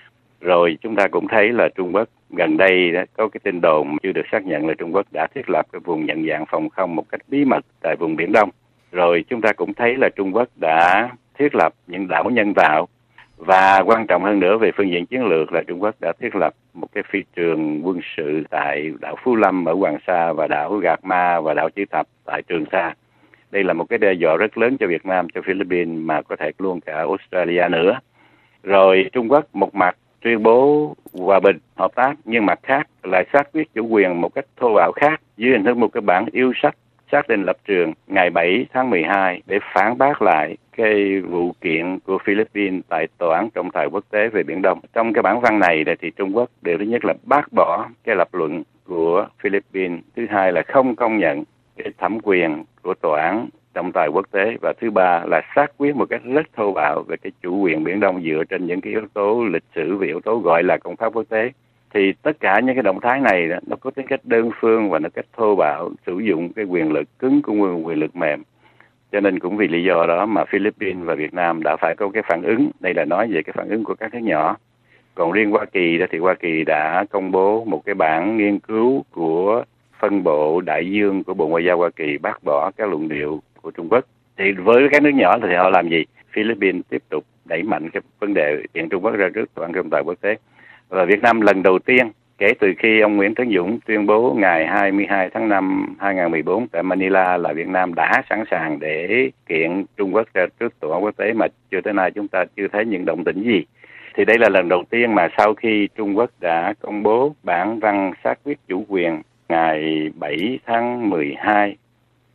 Rồi chúng ta cũng thấy là Trung Quốc gần đây đó, có cái tin đồn chưa được xác nhận là Trung Quốc đã thiết lập cái vùng nhận dạng phòng không một cách bí mật tại vùng Biển Đông. Rồi chúng ta cũng thấy là Trung Quốc đã thiết lập những đảo nhân tạo, và quan trọng hơn nữa về phương diện chiến lược là Trung Quốc đã thiết lập một cái phi trường quân sự tại đảo Phú Lâm ở Hoàng Sa và đảo Gạc Ma và đảo Chữ Thập tại Trường Sa. Đây là một cái đe dọa rất lớn cho Việt Nam, cho Philippines mà có thể luôn cả Australia nữa. Rồi Trung Quốc một mặt tuyên bố hòa bình, hợp tác, nhưng mặt khác lại xác quyết chủ quyền một cách thô bạo khác dưới hình thức một cái bản yêu sách xác định lập trường ngày 7 tháng 12 để phản bác lại cái vụ kiện của Philippines tại Tòa án Trọng tài Quốc tế về Biển Đông. Trong cái bản văn này thì Trung Quốc điều thứ nhất là bác bỏ cái lập luận của Philippines, thứ hai là không công nhận cái thẩm quyền của Tòa án Trọng tài Quốc tế, và thứ ba là xác quyết một cách rất thô bạo về cái chủ quyền Biển Đông dựa trên những cái yếu tố lịch sử và yếu tố gọi là công pháp quốc tế. Thì tất cả những cái động thái này nó có tính cách đơn phương và nó cách thô bạo, sử dụng cái quyền lực cứng cũng như quyền lực mềm. Cho nên cũng vì lý do đó mà Philippines và Việt Nam đã phải có cái phản ứng. Đây là nói về cái phản ứng của các nước nhỏ. Còn riêng Hoa Kỳ đó thì Hoa Kỳ đã công bố một cái bản nghiên cứu của phân bộ đại dương của Bộ Ngoại giao Hoa Kỳ bác bỏ các luận điệu của Trung Quốc. Thì với các nước nhỏ thì họ làm gì? Philippines tiếp tục đẩy mạnh cái vấn đề kiện Trung Quốc ra trước Tòa án Trọng tài Quốc tế. Và Việt Nam lần đầu tiên kể từ khi ông Nguyễn Tấn Dũng tuyên bố ngày 22 tháng 5 2014 tại Manila là Việt Nam đã sẵn sàng để kiện Trung Quốc ra trước Tòa án Quốc tế, mà chưa tới nay chúng ta chưa thấy những động tĩnh gì. Thì đây là lần đầu tiên mà sau khi Trung Quốc đã công bố bản văn xác quyết chủ quyền ngày 7 tháng 12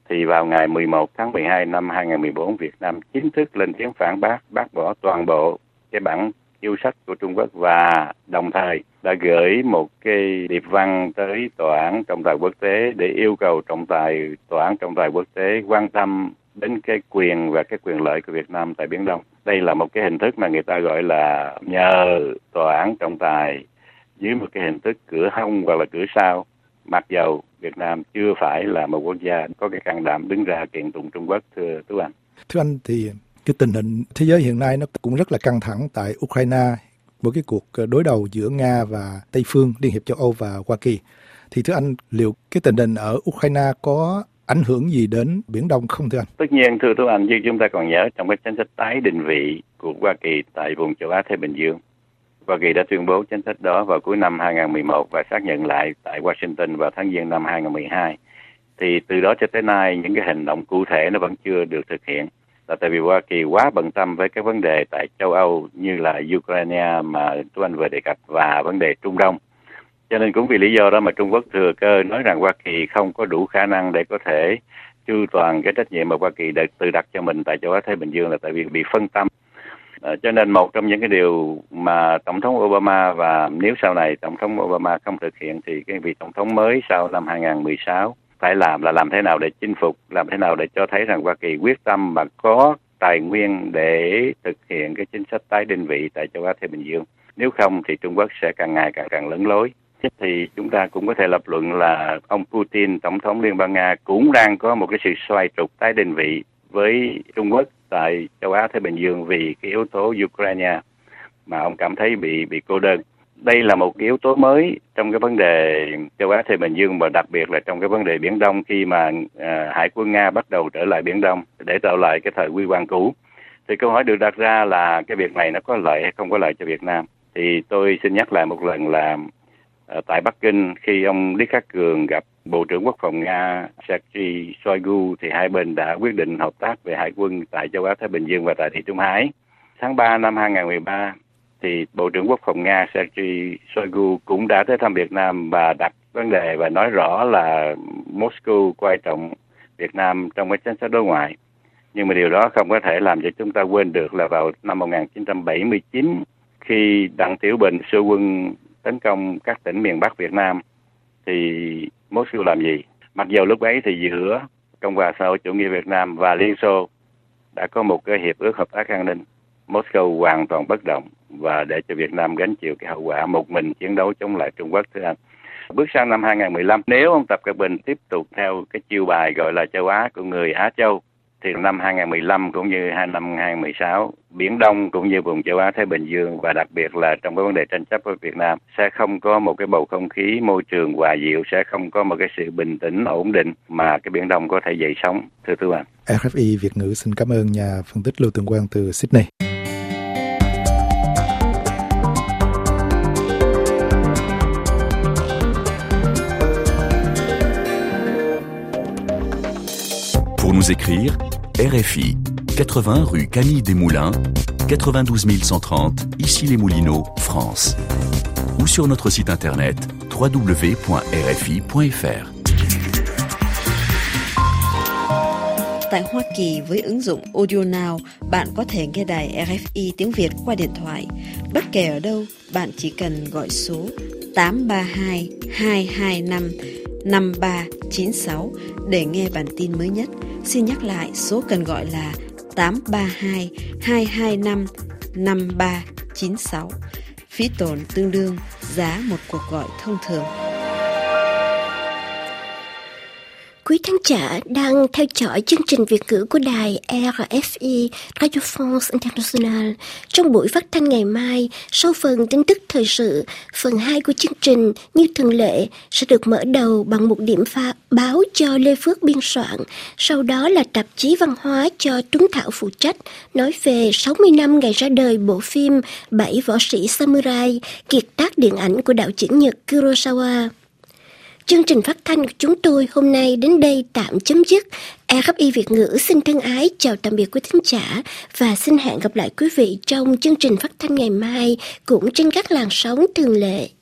thì vào ngày 11 tháng 12 năm 2014, Việt Nam chính thức lên tiếng phản bác bỏ toàn bộ cái bản yêu sách của Trung Quốc và đồng thời đã gửi một cái điệp văn tới Tòa án trọng tài quốc tế để yêu cầu Tòa án trọng tài quốc tế quan tâm đến cái quyền và cái quyền lợi của Việt Nam tại Biển Đông. Đây là một cái hình thức mà người ta gọi là nhờ Tòa án trọng tài dưới một cái hình thức cửa hông hoặc là cửa sau, mặc dầu Việt Nam chưa phải là một quốc gia có cái can đảm đứng ra kiện tụng Trung Quốc, thưa Tú Anh. Thưa anh, thì cái tình hình thế giới hiện nay nó cũng rất là căng thẳng tại Ukraine, với cái cuộc đối đầu giữa Nga và Tây phương, Liên hiệp châu Âu và Hoa Kỳ. Thì thưa anh, liệu cái tình hình ở Ukraine có ảnh hưởng gì đến Biển Đông không thưa anh? Tất nhiên thưa Tú Anh, như chúng ta còn nhớ trong cái chính sách tái định vị của Hoa Kỳ tại vùng châu Á Thái Bình Dương, Hoa Kỳ đã tuyên bố chính sách đó vào cuối năm 2011 và xác nhận lại tại Washington vào tháng Giêng năm 2012. Thì từ đó cho tới nay, những cái hành động cụ thể nó vẫn chưa được thực hiện. Là tại vì Hoa Kỳ quá bận tâm với các vấn đề tại châu Âu như là Ukraine mà Tú Anh vừa đề cập và vấn đề Trung Đông. Cho nên cũng vì lý do đó mà Trung Quốc thừa cơ nói rằng Hoa Kỳ không có đủ khả năng để có thể chu toàn cái trách nhiệm mà Hoa Kỳ đã tự đặt cho mình tại châu Á Thái Bình Dương, là tại vì bị phân tâm. Cho nên một trong những cái điều mà Tổng thống Obama, và nếu sau này Tổng thống Obama không thực hiện thì cái vị Tổng thống mới sau năm 2016 phải làm là làm thế nào để chinh phục, làm thế nào để cho thấy rằng Hoa Kỳ quyết tâm và có tài nguyên để thực hiện cái chính sách tái định vị tại châu Á Thái Bình Dương. Nếu không thì Trung Quốc sẽ càng ngày càng lấn lối. Thì chúng ta cũng có thể lập luận là ông Putin, Tổng thống Liên bang Nga, cũng đang có một cái sự xoay trục tái định vị với Trung Quốc tại châu Á Thái Bình Dương vì cái yếu tố Ukraine mà ông cảm thấy bị cô đơn. Đây là một cái yếu tố mới trong cái vấn đề châu Á Thái Bình Dương và đặc biệt là trong cái vấn đề Biển Đông khi mà Hải quân Nga bắt đầu trở lại Biển Đông để tạo lại cái thời huy hoàng cũ. Thì câu hỏi được đặt ra là cái việc này nó có lợi hay không có lợi cho Việt Nam. Thì tôi xin nhắc lại một lần là tại Bắc Kinh, khi ông Lý Khắc Cường gặp Bộ trưởng Quốc phòng Nga Sergei Shoigu thì hai bên đã quyết định hợp tác về hải quân tại châu Á Thái Bình Dương và tại地Trung Hải. Tháng 3 năm 2013 thì Bộ trưởng Quốc phòng Nga Sergei Shoigu cũng đã tới thăm Việt Nam và đặt vấn đề và nói rõ là Moscow quan trọng Việt Nam trong cái chính sách đối ngoại. Nhưng mà điều đó không có thể làm cho chúng ta quên được là vào năm 1979 khi Đặng Tiểu Bình xua quân tấn công các tỉnh miền Bắc Việt Nam thì Moscow làm gì? Mặc dù lúc ấy thì giữa Cộng hòa xã hội chủ nghĩa Việt Nam và Liên Xô đã có một cái hiệp ước hợp tác an ninh, Moscow hoàn toàn bất động và để cho Việt Nam gánh chịu cái hậu quả một mình chiến đấu chống lại Trung Quốc, thưa anh. Bước sang năm 2015, nếu ông Tập Cận Bình tiếp tục theo cái chiêu bài gọi là châu Á của người Á Châu, thì năm 2015 cũng như năm 2016, Biển Đông cũng như vùng châu Á Thái Bình Dương và đặc biệt là trong cái vấn đề tranh chấp với Việt Nam sẽ không có một cái bầu không khí môi trường hòa dịu, sẽ không có một cái sự bình tĩnh ổn định mà cái Biển Đông có thể dậy sóng, thưa Tú Anh. RFI Việt ngữ xin cảm ơn nhà phân tích Lưu Tường Quang từ Sydney. Pour nous écrire, RFI, 80 rue Camille Desmoulins, 92 130, Issy-les-Moulineaux, France. Ou sur notre site internet www.rfi.fr. Tại Hoa Kỳ với ứng dụng Audio Now, bạn có thể nghe đài RFI tiếng Việt qua điện thoại. Bất kể ở đâu, bạn chỉ cần gọi số 832 225 5396 để nghe bản tin mới nhất. Xin nhắc lại, số cần gọi là 832 225 5396. Phí tổn tương đương giá một cuộc gọi thông thường. Quý thính giả đang theo dõi chương trình Việt ngữ của đài RFI Radio France International. Trong buổi phát thanh ngày mai, sau phần tin tức thời sự, phần 2 của chương trình như thường lệ sẽ được mở đầu bằng một điểm báo cho Lê Phước biên soạn. Sau đó là tạp chí văn hóa cho Tuấn Thảo phụ trách, nói về 60 năm ngày ra đời bộ phim 7 võ sĩ samurai, kiệt tác điện ảnh của đạo diễn Nhật Kurosawa. Chương trình phát thanh của chúng tôi hôm nay đến đây tạm chấm dứt. RFI Việt ngữ xin thân ái chào tạm biệt quý thính giả và xin hẹn gặp lại quý vị trong chương trình phát thanh ngày mai cũng trên các làn sóng thường lệ.